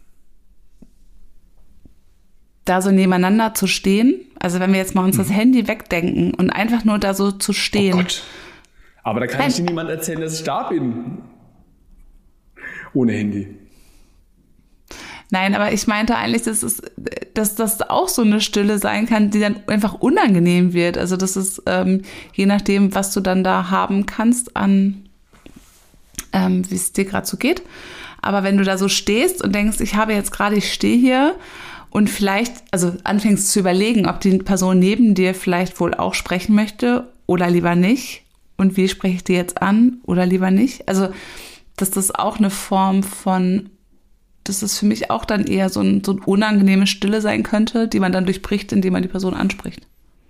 S2: da so nebeneinander zu stehen, also wenn wir jetzt mal uns mhm. das Handy wegdenken und einfach nur da so zu stehen.
S1: Oh Gott. Aber da kann Nein. ich dir niemand erzählen, dass ich da bin. Ohne Handy.
S2: Nein, aber ich meinte eigentlich, dass, es, dass das auch so eine Stille sein kann, die dann einfach unangenehm wird. Also das ist ähm, je nachdem, was du dann da haben kannst an, ähm, wie es dir gerade so geht. Aber wenn du da so stehst und denkst, ich habe jetzt gerade, ich stehe hier und vielleicht, also anfängst zu überlegen, ob die Person neben dir vielleicht wohl auch sprechen möchte oder lieber nicht. Und wie spreche ich die jetzt an oder lieber nicht? Also dass das auch eine Form von, dass das für mich auch dann eher so ein, so eine unangenehme Stille sein könnte, die man dann durchbricht, indem man die Person anspricht.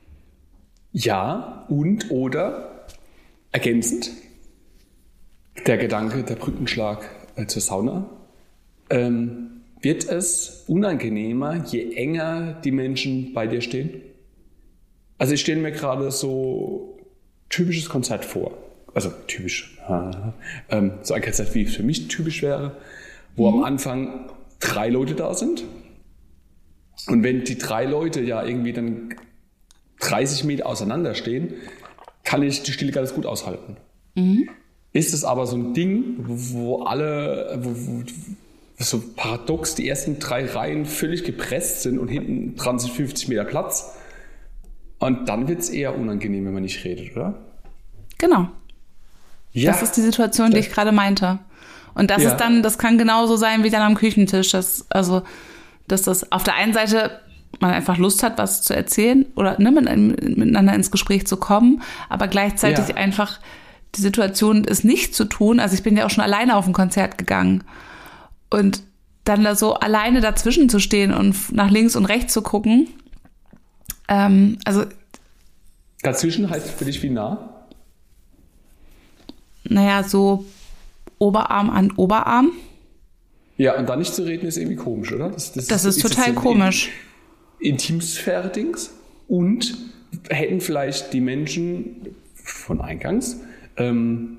S1: Ja, und oder ergänzend, der Gedanke, der Brückenschlag äh, zur Sauna, ähm, wird es unangenehmer, je enger die Menschen bei dir stehen? Also ich stelle mir gerade so typisches Konzert vor. Also typisch. Ähm, so ein Konzert, wie es für mich typisch wäre, wo mhm. am Anfang drei Leute da sind. Und wenn die drei Leute ja irgendwie dann dreißig Meter auseinander stehen, kann ich die Stille ganz gut aushalten. Mhm. Ist es aber so ein Ding, wo alle, wo, wo, so paradox, die ersten drei Reihen völlig gepresst sind und hinten dran sind fünfzig Meter Platz. Und dann wird es eher unangenehm, wenn man nicht redet, oder?
S2: Genau.
S1: Ja.
S2: Das ist die Situation, die ich gerade meinte. Und das
S1: ja.
S2: ist dann, das kann genauso sein wie dann am Küchentisch. Das, also, dass das auf der einen Seite man einfach Lust hat, was zu erzählen oder ne, mit, miteinander ins Gespräch zu kommen, aber gleichzeitig ja. einfach die Situation ist nicht zu tun. Also ich bin ja auch schon alleine auf ein Konzert gegangen. Und dann da so alleine dazwischen zu stehen und nach links und rechts zu gucken. Ähm, also
S1: dazwischen heißt für dich wie nah?
S2: Naja, so Oberarm an Oberarm.
S1: Ja, und dann nicht zu reden ist irgendwie komisch, oder? Das, das,
S2: das ist, ist total
S1: das
S2: komisch.
S1: Intimsphäre-Dings. Und hätten vielleicht die Menschen von eingangs, ähm,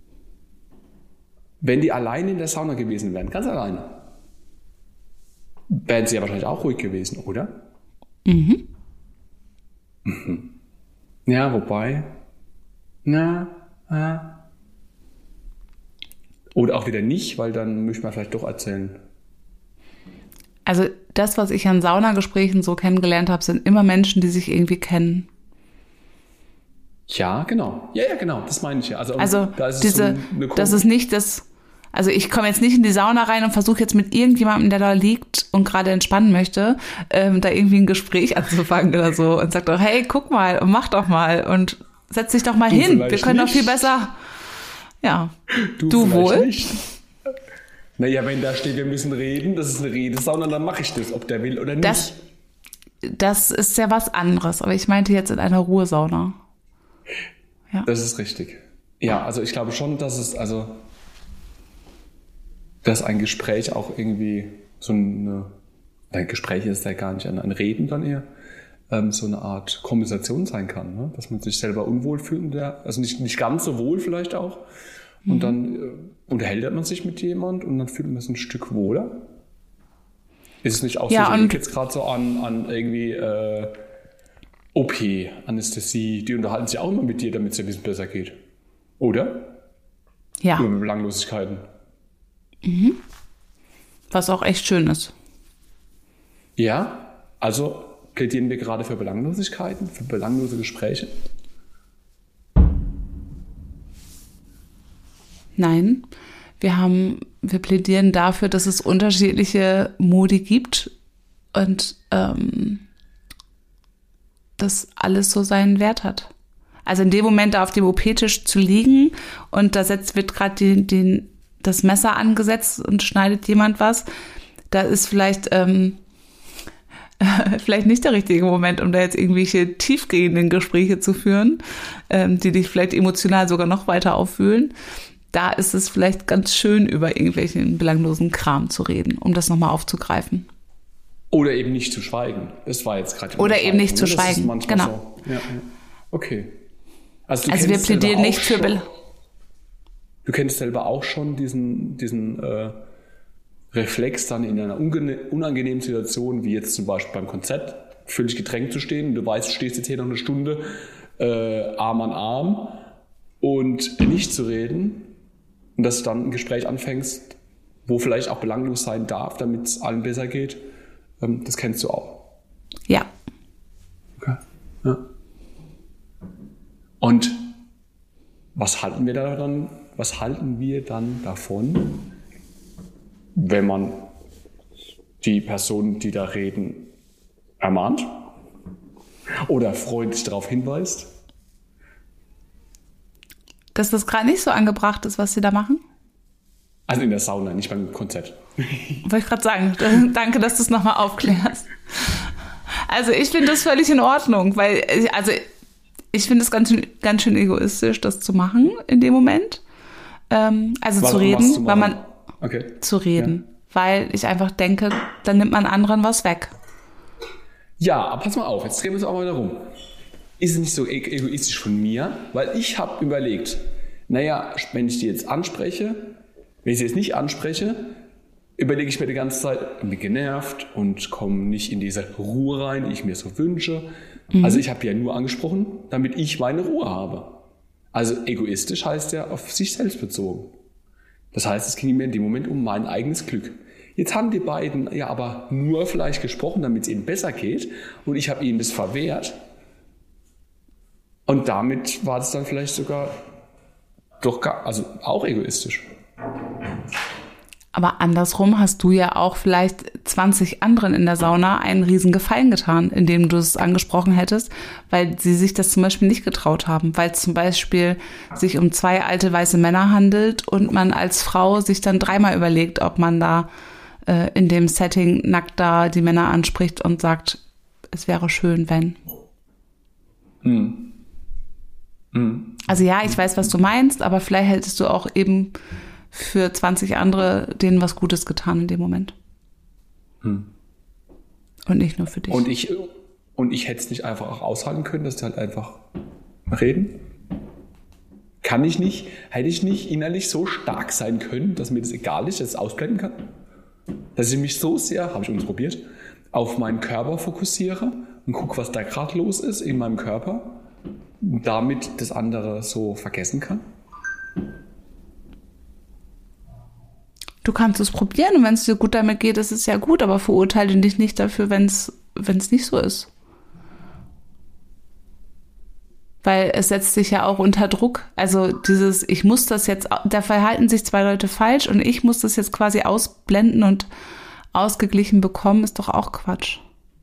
S1: wenn die alleine in der Sauna gewesen wären, ganz alleine, wären sie ja wahrscheinlich auch ruhig gewesen, oder? Mhm. Mhm. Ja, wobei, na, na. Oder auch wieder nicht, weil dann möchte man vielleicht doch erzählen.
S2: Also das, was ich an Saunagesprächen so kennengelernt habe, sind immer Menschen, die sich irgendwie kennen.
S1: Ja, genau. Ja, ja, genau. Das meine ich ja. Also,
S2: also
S1: da ist es
S2: diese,
S1: so eine
S2: das ist nicht das, also ich komme jetzt nicht in die Sauna rein und versuche jetzt mit irgendjemandem, der da liegt und gerade entspannen möchte, ähm, da irgendwie ein Gespräch anzufangen oder so und sagt doch, hey, guck mal und mach doch mal und setz dich doch mal du hin. Wir können nicht. Doch viel besser. Ja.
S1: Du,
S2: du wohl?
S1: Nicht. Naja, wenn da steht, wir müssen reden, das ist eine Redesauna, dann mache ich das, ob der will oder nicht.
S2: Das, das ist ja was anderes, aber ich meinte jetzt in einer Ruhesauna. Ja.
S1: Das ist richtig. Ja, also ich glaube schon, dass es, also, dass ein Gespräch auch irgendwie so eine, ein Gespräch ist ja gar nicht, ein Reden dann eher, ähm, so eine Art Konversation sein kann, ne? Dass man sich selber unwohl fühlt, der, also nicht, nicht ganz so wohl vielleicht auch. Und mhm. dann äh, unterhält man sich mit jemand und dann fühlt man sich ein Stück wohler. Ist es nicht auch
S2: ja,
S1: so, ich denke jetzt gerade so an, an irgendwie äh, O P, Anästhesie, die unterhalten sich auch immer mit dir, damit es dir ein bisschen besser geht. Oder?
S2: Ja.
S1: Nur mit Belanglosigkeiten.
S2: Mhm. Was auch echt schön ist.
S1: Ja, also plädieren wir gerade für Belanglosigkeiten, für belanglose Gespräche?
S2: Nein, wir haben, wir plädieren dafür, dass es unterschiedliche Modi gibt und ähm, dass alles so seinen Wert hat. Also in dem Moment da auf dem O P-Tisch zu liegen und da setzt, wird gerade die, die, das Messer angesetzt und schneidet jemand was, da ist vielleicht ähm, vielleicht nicht der richtige Moment, um da jetzt irgendwelche tiefgehenden Gespräche zu führen, ähm, die dich vielleicht emotional sogar noch weiter aufwühlen. Da ist es vielleicht ganz schön, über irgendwelchen belanglosen Kram zu reden, um das nochmal aufzugreifen.
S1: Oder eben nicht zu schweigen. Das war jetzt gerade.
S2: Oder eben nicht zu schweigen. Genau.
S1: So. Ja, ja. Okay. Also, du
S2: also wir plädieren nicht für. Be-
S1: du kennst selber auch schon diesen, diesen äh, Reflex, dann in einer unangenehmen Situation, wie jetzt zum Beispiel beim Konzert, völlig gedrängt zu stehen. Du weißt, du stehst jetzt hier noch eine Stunde äh, Arm an Arm und nicht zu reden. Und dass du dann ein Gespräch anfängst, wo vielleicht auch belanglos sein darf, damit es allen besser geht. Ähm, das kennst du auch.
S2: Ja.
S1: Okay. Ja. Und was halten wir da dann, was halten wir dann davon, wenn man die Personen, die da reden, ermahnt oder freundlich darauf hinweist?
S2: Dass das gerade nicht so angebracht ist, was sie da machen?
S1: Also in der Sauna, nicht beim Konzert.
S2: Wollte ich gerade sagen. Danke, dass du es nochmal aufklärst. Also ich finde das völlig in Ordnung, weil also ich finde es ganz, ganz schön egoistisch, das zu machen in dem Moment. Ähm, also was, zu reden, zu weil man okay. zu reden, ja. Weil ich einfach denke, dann nimmt man anderen was weg.
S1: Ja, aber pass mal auf, jetzt drehen wir uns auch mal wieder rum. Ist es nicht so e- egoistisch von mir? Weil ich habe überlegt, naja, wenn ich die jetzt anspreche, wenn ich sie jetzt nicht anspreche, überlege ich mir die ganze Zeit, bin genervt und komme nicht in diese Ruhe rein, die ich mir so wünsche. Mhm. Also ich habe die ja nur angesprochen, damit ich meine Ruhe habe. Also egoistisch heißt ja auf sich selbst bezogen. Das heißt, es ging mir in dem Moment um mein eigenes Glück. Jetzt haben die beiden ja aber nur vielleicht gesprochen, damit es ihnen besser geht und ich habe ihnen das verwehrt. Und damit war das dann vielleicht sogar doch gar, also auch egoistisch.
S2: Aber andersrum hast du ja auch vielleicht zwanzig anderen in der Sauna einen riesen Gefallen getan, indem du es angesprochen hättest, weil sie sich das zum Beispiel nicht getraut haben, weil es zum Beispiel sich um zwei alte weiße Männer handelt und man als Frau sich dann dreimal überlegt, ob man da äh, in dem Setting nackt da die Männer anspricht und sagt, es wäre schön, wenn.
S1: Hm. Hm.
S2: Also ja, ich weiß, was du meinst, aber vielleicht hättest du auch eben für zwanzig andere denen was Gutes getan in dem Moment.
S1: Hm.
S2: Und nicht nur für dich.
S1: Und ich, und ich hätte es nicht einfach auch aushalten können, dass die halt einfach reden? Kann ich nicht, hätte ich nicht innerlich so stark sein können, dass mir das egal ist, dass ich es ausblenden kann? Dass ich mich so sehr, habe ich übrigens probiert, auf meinen Körper fokussiere und gucke, was da gerade los ist in meinem Körper, damit das andere so vergessen kann?
S2: Du kannst es probieren und wenn es dir gut damit geht, ist es ja gut, aber verurteile dich nicht dafür, wenn es wenn es nicht so ist. Weil es setzt dich ja auch unter Druck. Also dieses, ich muss das jetzt, da verhalten sich zwei Leute falsch und ich muss das jetzt quasi ausblenden und ausgeglichen bekommen, ist doch auch Quatsch.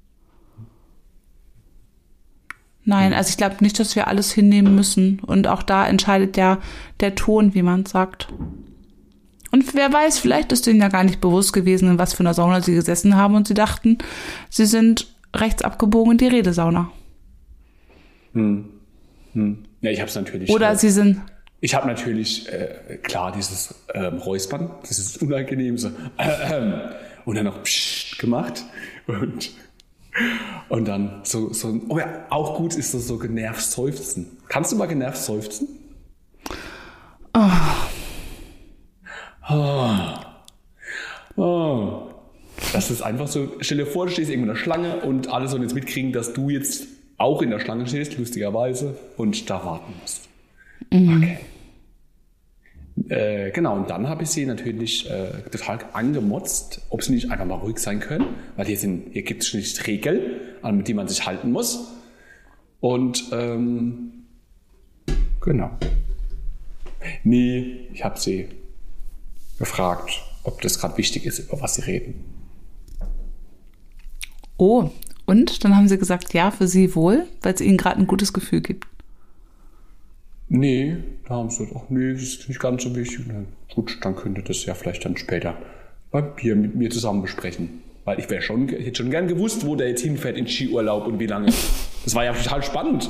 S2: Nein, also ich glaube nicht, dass wir alles hinnehmen müssen. Und auch da entscheidet ja der Ton, wie man sagt. Und wer weiß, vielleicht ist denen ja gar nicht bewusst gewesen, in was für einer Sauna sie gesessen haben und sie dachten, sie sind rechts abgebogen in die Redesauna.
S1: Hm. Hm. Ja, ich habe es natürlich.
S2: Oder
S1: äh,
S2: sie sind.
S1: Ich habe natürlich, äh, klar, dieses ähm, Räuspern, das ist unangenehm, so, äh, äh, und dann noch Psst gemacht und, und dann so, so, oh ja, auch gut ist das so genervt seufzen. Kannst du mal genervt seufzen?
S2: Oh.
S1: Oh. Oh. Das ist einfach so, stell dir vor, du stehst irgendwo in der Schlange und alle sollen jetzt mitkriegen, dass du jetzt auch in der Schlange stehst, lustigerweise, und da warten musst. Mhm. Okay. Äh, genau, und dann habe ich sie natürlich äh, total angemotzt, ob sie nicht einfach mal ruhig sein können, weil hier, sind, hier gibt es nicht Regeln, an die man sich halten muss. Und ähm, genau. Nee, ich habe sie gefragt, ob das gerade wichtig ist, über was sie reden.
S2: Oh, und? Dann haben sie gesagt, ja, für sie wohl, weil es ihnen gerade ein gutes Gefühl gibt.
S1: Nee, da haben sie gesagt, ach nee, das ist nicht ganz so wichtig. Na, gut, dann könnte das ja vielleicht dann später beim Bier mit mir zusammen besprechen. Weil ich wäre schon, ich hätte schon gern gewusst, wo der jetzt hinfährt in Skiurlaub und wie lange. Das war ja total spannend.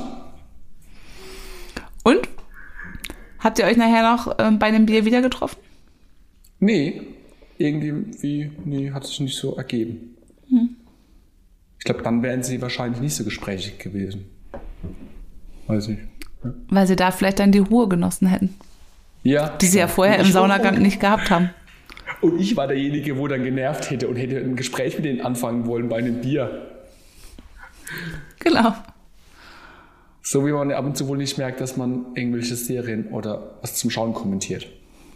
S2: Und? Habt ihr euch nachher noch ähm, bei einem Bier wieder getroffen?
S1: Nee, irgendwie, nee, hat sich nicht so ergeben. Hm. Ich glaube, dann wären sie wahrscheinlich nicht so gesprächig gewesen. Weiß ich. Ja.
S2: Weil sie da vielleicht dann die Ruhe genossen hätten.
S1: Ja.
S2: Die sie ja vorher im Saunagang nicht gehabt haben.
S1: Und ich war derjenige, wo dann genervt hätte und hätte ein Gespräch mit denen anfangen wollen bei einem Bier.
S2: Genau.
S1: So wie man ab und zu wohl nicht merkt, dass man irgendwelche Serien oder was zum Schauen kommentiert.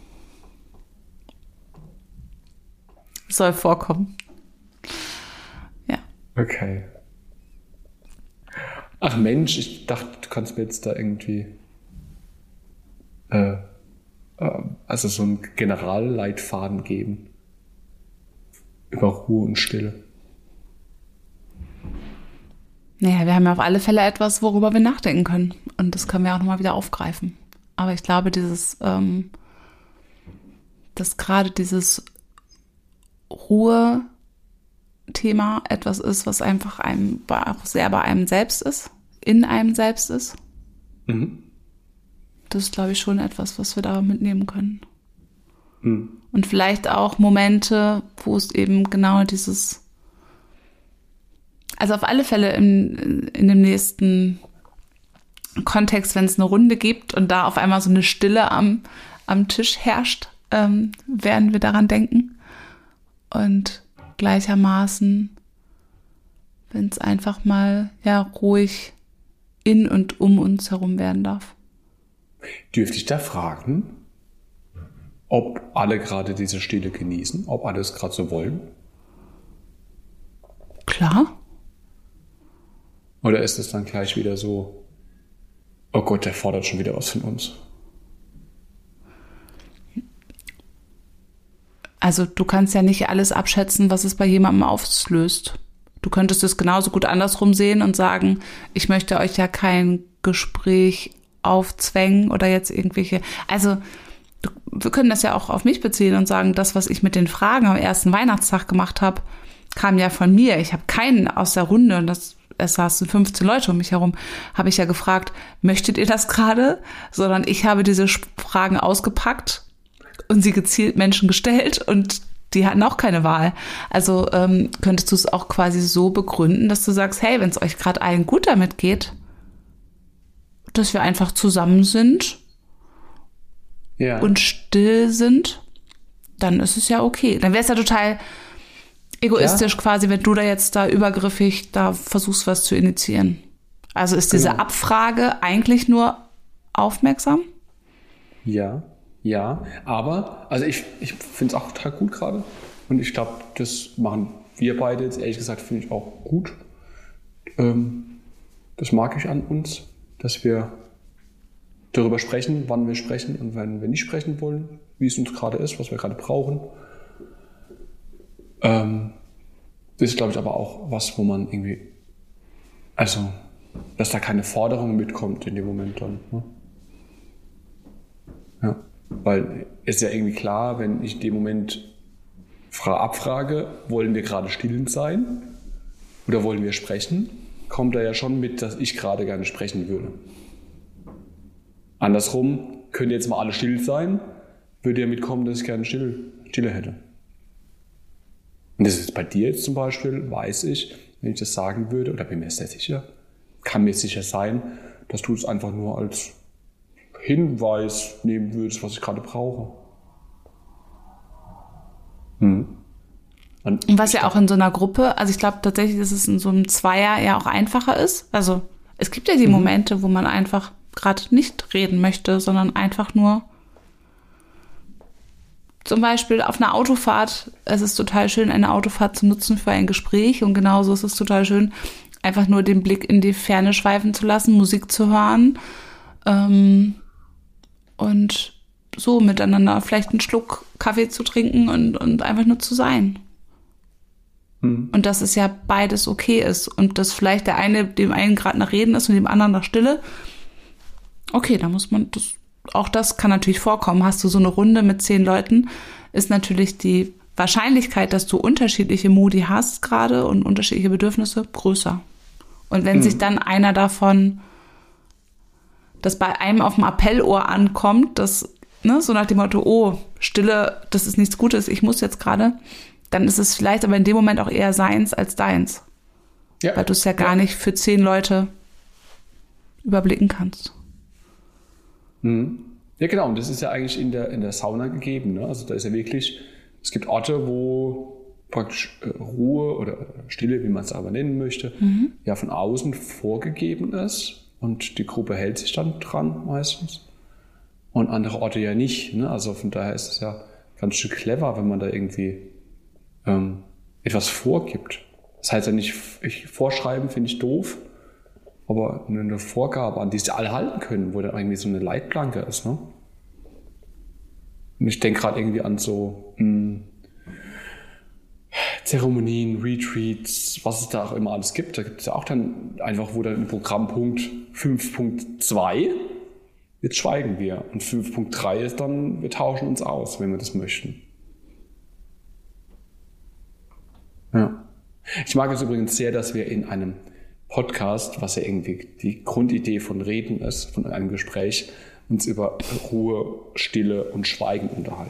S2: Soll vorkommen. Ja.
S1: Okay. Ach Mensch, ich dachte, du kannst mir jetzt da irgendwie äh, äh, also so einen Generalleitfaden geben. Über Ruhe und Stille.
S2: Naja, wir haben ja auf alle Fälle etwas, worüber wir nachdenken können. Und das können wir auch nochmal wieder aufgreifen. Aber ich glaube, dieses, ähm, dass gerade dieses Ruhe-Thema etwas ist, was einfach einem auch sehr bei einem selbst ist, in einem selbst ist. Mhm. Das ist, glaube ich, schon etwas, was wir da mitnehmen können. Mhm. Und vielleicht auch Momente, wo es eben genau dieses, also auf alle Fälle in, in dem nächsten Kontext, wenn es eine Runde gibt und da auf einmal so eine Stille am, am Tisch herrscht, ähm, werden wir daran denken. Und gleichermaßen, wenn es einfach mal ja ruhig in und um uns herum werden darf.
S1: Dürfte ich da fragen, ob alle gerade diese Stille genießen, ob alle es gerade so wollen?
S2: Klar.
S1: Oder ist es dann gleich wieder so, oh Gott, der fordert schon wieder was von uns?
S2: Also du kannst ja nicht alles abschätzen, was es bei jemandem auslöst. Du könntest es genauso gut andersrum sehen und sagen, ich möchte euch ja kein Gespräch aufzwängen oder jetzt irgendwelche, also du, wir können das ja auch auf mich beziehen und sagen, das, was ich mit den Fragen am ersten Weihnachtstag gemacht habe, kam ja von mir. Ich habe keinen aus der Runde, und das, es saßen fünfzehn Leute um mich herum, habe ich ja gefragt, möchtet ihr das gerade? Sondern ich habe diese Fragen ausgepackt und sie gezielt Menschen gestellt und die hatten auch keine Wahl. Also ähm, könntest du es auch quasi so begründen, dass du sagst, hey, wenn es euch gerade allen gut damit geht, dass wir einfach zusammen sind ja. und still sind, dann ist es ja okay. Dann wäre es ja total egoistisch ja. quasi, wenn du da jetzt da übergriffig da versuchst, was zu initiieren. Also ist diese genau. Abfrage eigentlich nur aufmerksam?
S1: Ja, ja. Aber, also ich, ich finde es auch total gut gerade. Und ich glaube, das machen wir beide jetzt, ehrlich gesagt, finde ich auch gut. Ähm, das mag ich an uns, dass wir darüber sprechen, wann wir sprechen und wenn wir nicht sprechen wollen, wie es uns gerade ist, was wir gerade brauchen. Ähm, das ist, glaube ich, aber auch was, wo man irgendwie, also, dass da keine Forderung mitkommt in dem Moment dann. Ne? Ja, weil es ist ja irgendwie klar, wenn ich in dem Moment abfrage, wollen wir gerade stillend sein oder wollen wir sprechen, kommt da ja schon mit, dass ich gerade gerne sprechen würde. Andersrum, könnt ihr jetzt mal alle still sein, würde ja mitkommen, dass ich gerne still, Stille hätte. Und das ist bei dir jetzt zum Beispiel, weiß ich, wenn ich das sagen würde, oder bin mir sehr sicher, kann mir sicher sein, dass du es einfach nur als Hinweis nehmen würdest, was ich gerade brauche. Hm.
S2: Und was ja auch in so einer Gruppe, also ich glaube tatsächlich, dass es in so einem Zweier ja auch einfacher ist. Also es gibt ja die mhm. Momente, wo man einfach gerade nicht reden möchte, sondern einfach nur zum Beispiel auf einer Autofahrt. Es ist total schön, eine Autofahrt zu nutzen für ein Gespräch und genauso ist es total schön, einfach nur den Blick in die Ferne schweifen zu lassen, Musik zu hören ähm, und so miteinander vielleicht einen Schluck Kaffee zu trinken und, und einfach nur zu sein. Hm. Und dass es ja beides okay ist und dass vielleicht der eine dem einen gerade nach Reden ist und dem anderen nach Stille. Okay, da muss man, das, auch das kann natürlich vorkommen. Hast du so eine Runde mit zehn Leuten, ist natürlich die Wahrscheinlichkeit, dass du unterschiedliche Modi hast gerade und unterschiedliche Bedürfnisse, größer. Und wenn mhm. sich dann einer davon, das bei einem auf dem Appellohr ankommt, das, ne, so nach dem Motto, oh, Stille, das ist nichts Gutes, ich muss jetzt gerade, dann ist es vielleicht aber in dem Moment auch eher seins als deins. Ja. Weil du es ja gar ja. nicht für zehn Leute überblicken kannst.
S1: Mhm. Ja, genau, und das ist ja eigentlich in der, in der Sauna gegeben, ne? Also da ist ja wirklich, es gibt Orte, wo praktisch äh, Ruhe oder Stille, wie man es aber nennen möchte, mhm. ja von außen vorgegeben ist und die Gruppe hält sich dann dran meistens und andere Orte ja nicht, ne? Also von daher ist es ja ganz schön clever, wenn man da irgendwie ähm, etwas vorgibt. Das heißt ja nicht, ich vorschreiben finde ich doof, aber eine Vorgabe, an die sie alle halten können, wo dann irgendwie so eine Leitplanke ist, ne? Und ich denke gerade irgendwie an so mh, Zeremonien, Retreats, was es da auch immer alles gibt. Da gibt es ja auch dann einfach, wo dann im Programmpunkt fünf Punkt zwei, jetzt schweigen wir. Und fünf Punkt drei ist dann, wir tauschen uns aus, wenn wir das möchten. Ja. Ich mag es übrigens sehr, dass wir in einem Podcast, was ja irgendwie die Grundidee von Reden ist, von einem Gespräch, uns über Ruhe, Stille und Schweigen unterhalten.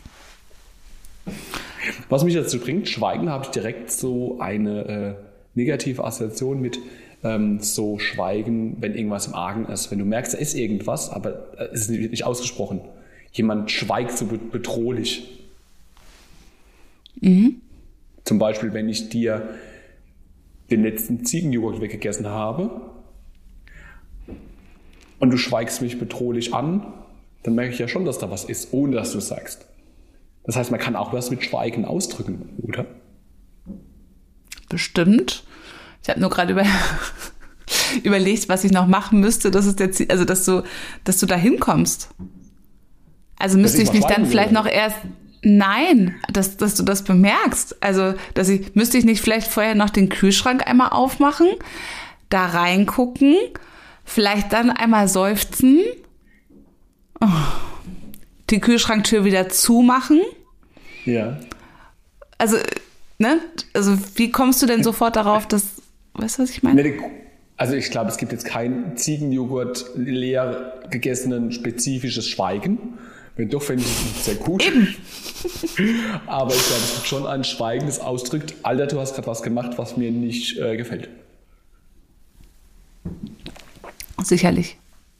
S1: Was mich dazu bringt, Schweigen, habe ich direkt so eine äh, negative Assoziation mit ähm, so Schweigen, wenn irgendwas im Argen ist. Wenn du merkst, da ist irgendwas, aber es ist nicht ausgesprochen. Jemand schweigt so bedrohlich. Mhm. Zum Beispiel, wenn ich dir den letzten Ziegenjoghurt weggegessen habe und du schweigst mich bedrohlich an, dann merke ich ja schon, dass da was ist, ohne dass du es sagst. Das heißt, man kann auch was mit Schweigen ausdrücken, oder?
S2: Bestimmt. Ich habe nur gerade über überlegt, was ich noch machen müsste, dass es der Ziel, also dass du, dass du da hinkommst. Also müsste ich, ich nicht dann vielleicht würde. noch erst Nein, dass, dass du das bemerkst. Also, dass ich, müsste ich nicht vielleicht vorher noch den Kühlschrank einmal aufmachen, da reingucken, vielleicht dann einmal seufzen, oh, die Kühlschranktür wieder zumachen.
S1: Ja.
S2: Also, ne? Also, wie kommst du denn sofort darauf, dass, weißt du, was ich meine?
S1: Also, ich glaube, es gibt jetzt kein Ziegenjoghurt leer gegessenen spezifisches Schweigen. Wenn doch, fände ich es nicht sehr gut.
S2: Eben.
S1: Aber ich glaube, es gibt schon ein Schweigen, das ausdrückt, Alter, du hast gerade was gemacht, was mir nicht äh, gefällt.
S2: Sicherlich.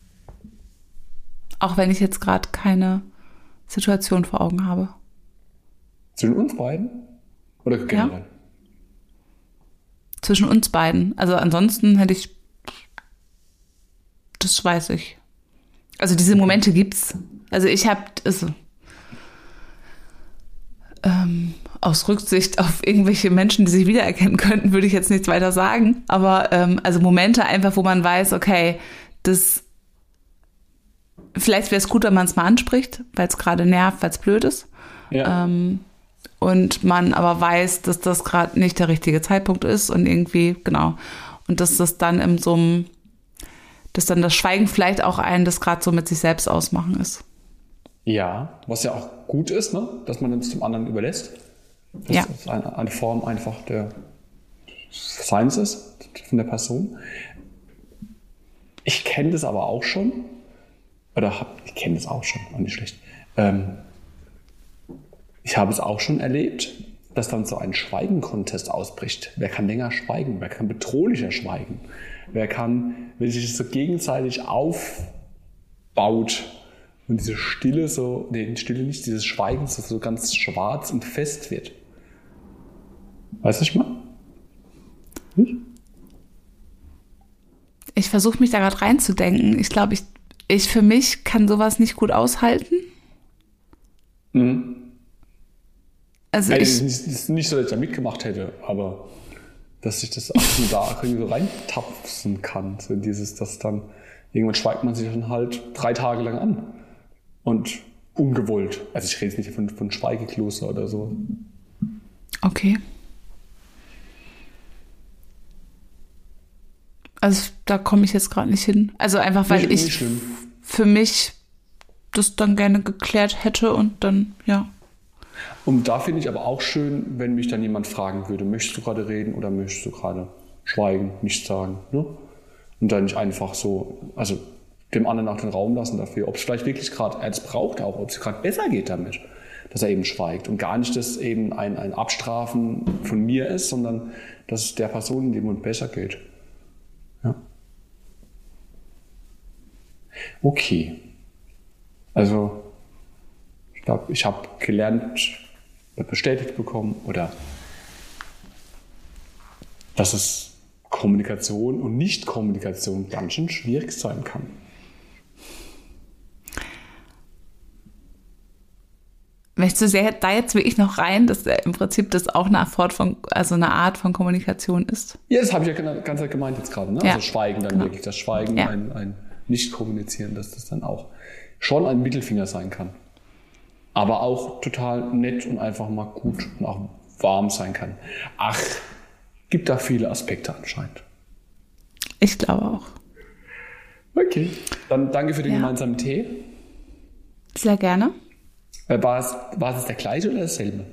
S2: Auch wenn ich jetzt gerade keine Situation vor Augen habe.
S1: Zwischen uns beiden? Oder generell?
S2: Ja. Zwischen uns beiden. Also ansonsten hätte ich, das weiß ich. Also diese Momente gibt's. Also ich habe, also, ähm, aus Rücksicht auf irgendwelche Menschen, die sich wiedererkennen könnten, würde ich jetzt nichts weiter sagen. Aber ähm, also Momente einfach, wo man weiß, okay, das, vielleicht wäre es gut, wenn man es mal anspricht, weil es gerade nervt, weil es blöd ist.
S1: Ja.
S2: Ähm, und man aber weiß, dass das gerade nicht der richtige Zeitpunkt ist und irgendwie, genau. Und dass das dann in so einem, dass dann das Schweigen vielleicht auch ein, das gerade so mit sich selbst ausmachen ist.
S1: Ja, was ja auch gut ist, ne? Dass man es dem anderen überlässt. Das
S2: ja.
S1: ist eine, eine Form einfach der Seins ist, von der Person. Ich kenne das aber auch schon. Oder hab, ich kenne das auch schon, auch nicht schlecht. Ähm, ich habe es auch schon erlebt, dass dann so ein Schweigen-Contest ausbricht. Wer kann länger schweigen? Wer kann bedrohlicher schweigen? Wer kann, wenn sich das so gegenseitig aufbaut und diese Stille so, nee, Stille nicht, dieses Schweigen so, so ganz schwarz und fest wird. Weißt du, ich mal? Hm?
S2: Ich versuche mich da gerade reinzudenken. Ich glaube, ich, ich für mich kann sowas nicht gut aushalten.
S1: Mhm.
S2: Also
S1: also
S2: ich,
S1: es ist nicht so, dass ich da mitgemacht hätte, aber dass ich das auch da irgendwie so reintapsen kann. So dieses, dass dann, irgendwann schweigt man sich dann halt drei Tage lang an. Und ungewollt. Also ich rede jetzt nicht von, von Schweigekloster oder so.
S2: Okay. Also da komme ich jetzt gerade nicht hin. Also einfach, weil
S1: nicht,
S2: ich
S1: nicht
S2: für mich das dann gerne geklärt hätte und dann, ja.
S1: Und da finde ich aber auch schön, wenn mich dann jemand fragen würde, möchtest du gerade reden oder möchtest du gerade schweigen, nichts sagen. Ne? Und dann nicht einfach so, also dem anderen auch den Raum lassen dafür, ob es vielleicht wirklich gerade er es braucht, auch ob es gerade besser geht damit, dass er eben schweigt. Und gar nicht, dass eben ein, ein Abstrafen von mir ist, sondern dass es der Person in dem Moment besser geht. Ja. Okay. Also, ich glaube, ich habe gelernt, bestätigt bekommen, oder dass es Kommunikation und Nicht-Kommunikation ganz schön schwierig sein kann.
S2: Möchtest du sehr, da jetzt wirklich noch rein, dass im Prinzip das auch eine Art von, also eine Art von Kommunikation ist?
S1: Ja, das habe ich ja die ganze Zeit gemeint jetzt gerade. Ne?
S2: Ja.
S1: Also Schweigen dann
S2: Genau.
S1: wirklich, das Schweigen,
S2: Ja.
S1: ein, ein Nicht-Kommunizieren, dass das dann auch schon ein Mittelfinger sein kann. Aber auch total nett und einfach mal gut und auch warm sein kann. Ach, gibt da viele Aspekte anscheinend.
S2: Ich glaube auch.
S1: Okay, dann danke für den
S2: Ja.
S1: gemeinsamen Tee.
S2: Sehr gerne.
S1: Äh, War es, war es der gleiche oder dasselbe?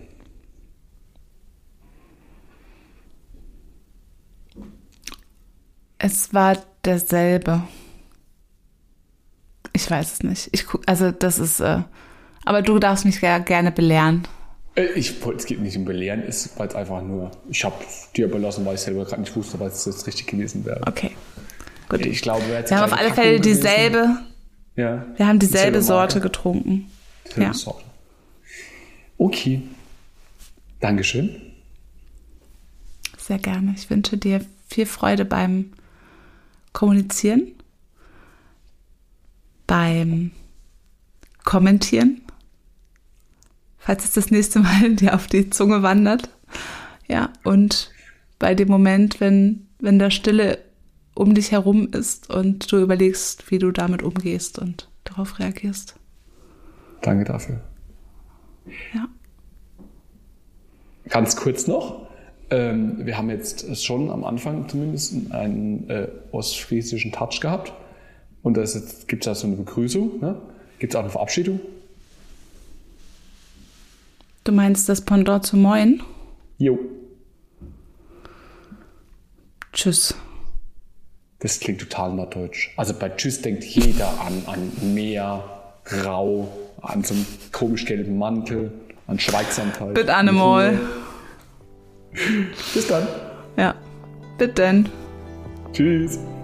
S2: Es war derselbe. Ich weiß es nicht. Ich guck, also das ist, äh, aber du darfst mich ja gerne belehren.
S1: Äh, Ich, es geht nicht um Belehren, es war jetzt einfach nur, ich habe dir überlassen, weil ich selber gerade nicht wusste, was jetzt richtig gewesen wäre.
S2: Okay, gut.
S1: Ich glaube, wir
S2: Wir haben auf alle Fälle dieselbe,
S1: Ja.
S2: wir haben dieselbe
S1: Dieselbe
S2: Sorte
S1: Marke.
S2: getrunken.
S1: Dieselbe
S2: Ja.
S1: Sorte. Okay. Dankeschön.
S2: Sehr gerne. Ich wünsche dir viel Freude beim Kommunizieren, beim Kommentieren, falls es das nächste Mal dir auf die Zunge wandert. Ja, und bei dem Moment, wenn, wenn da Stille um dich herum ist und du überlegst, wie du damit umgehst und darauf reagierst.
S1: Danke dafür.
S2: Ja.
S1: Ganz kurz noch. Ähm, wir haben jetzt schon am Anfang zumindest einen äh, ostfriesischen Touch gehabt. Und da gibt es da so eine Begrüßung. Ne? Gibt es auch eine Verabschiedung?
S2: Du meinst das Pendant zu Moin?
S1: Jo.
S2: Tschüss.
S1: Das klingt total norddeutsch. Also bei Tschüss denkt jeder an, an Meer, Grau, an so einen komisch gelben Mantel, an Schweigsamkeit.
S2: Bitte Annemol.
S1: Bis dann.
S2: Ja. Bitte denn.
S1: Tschüss.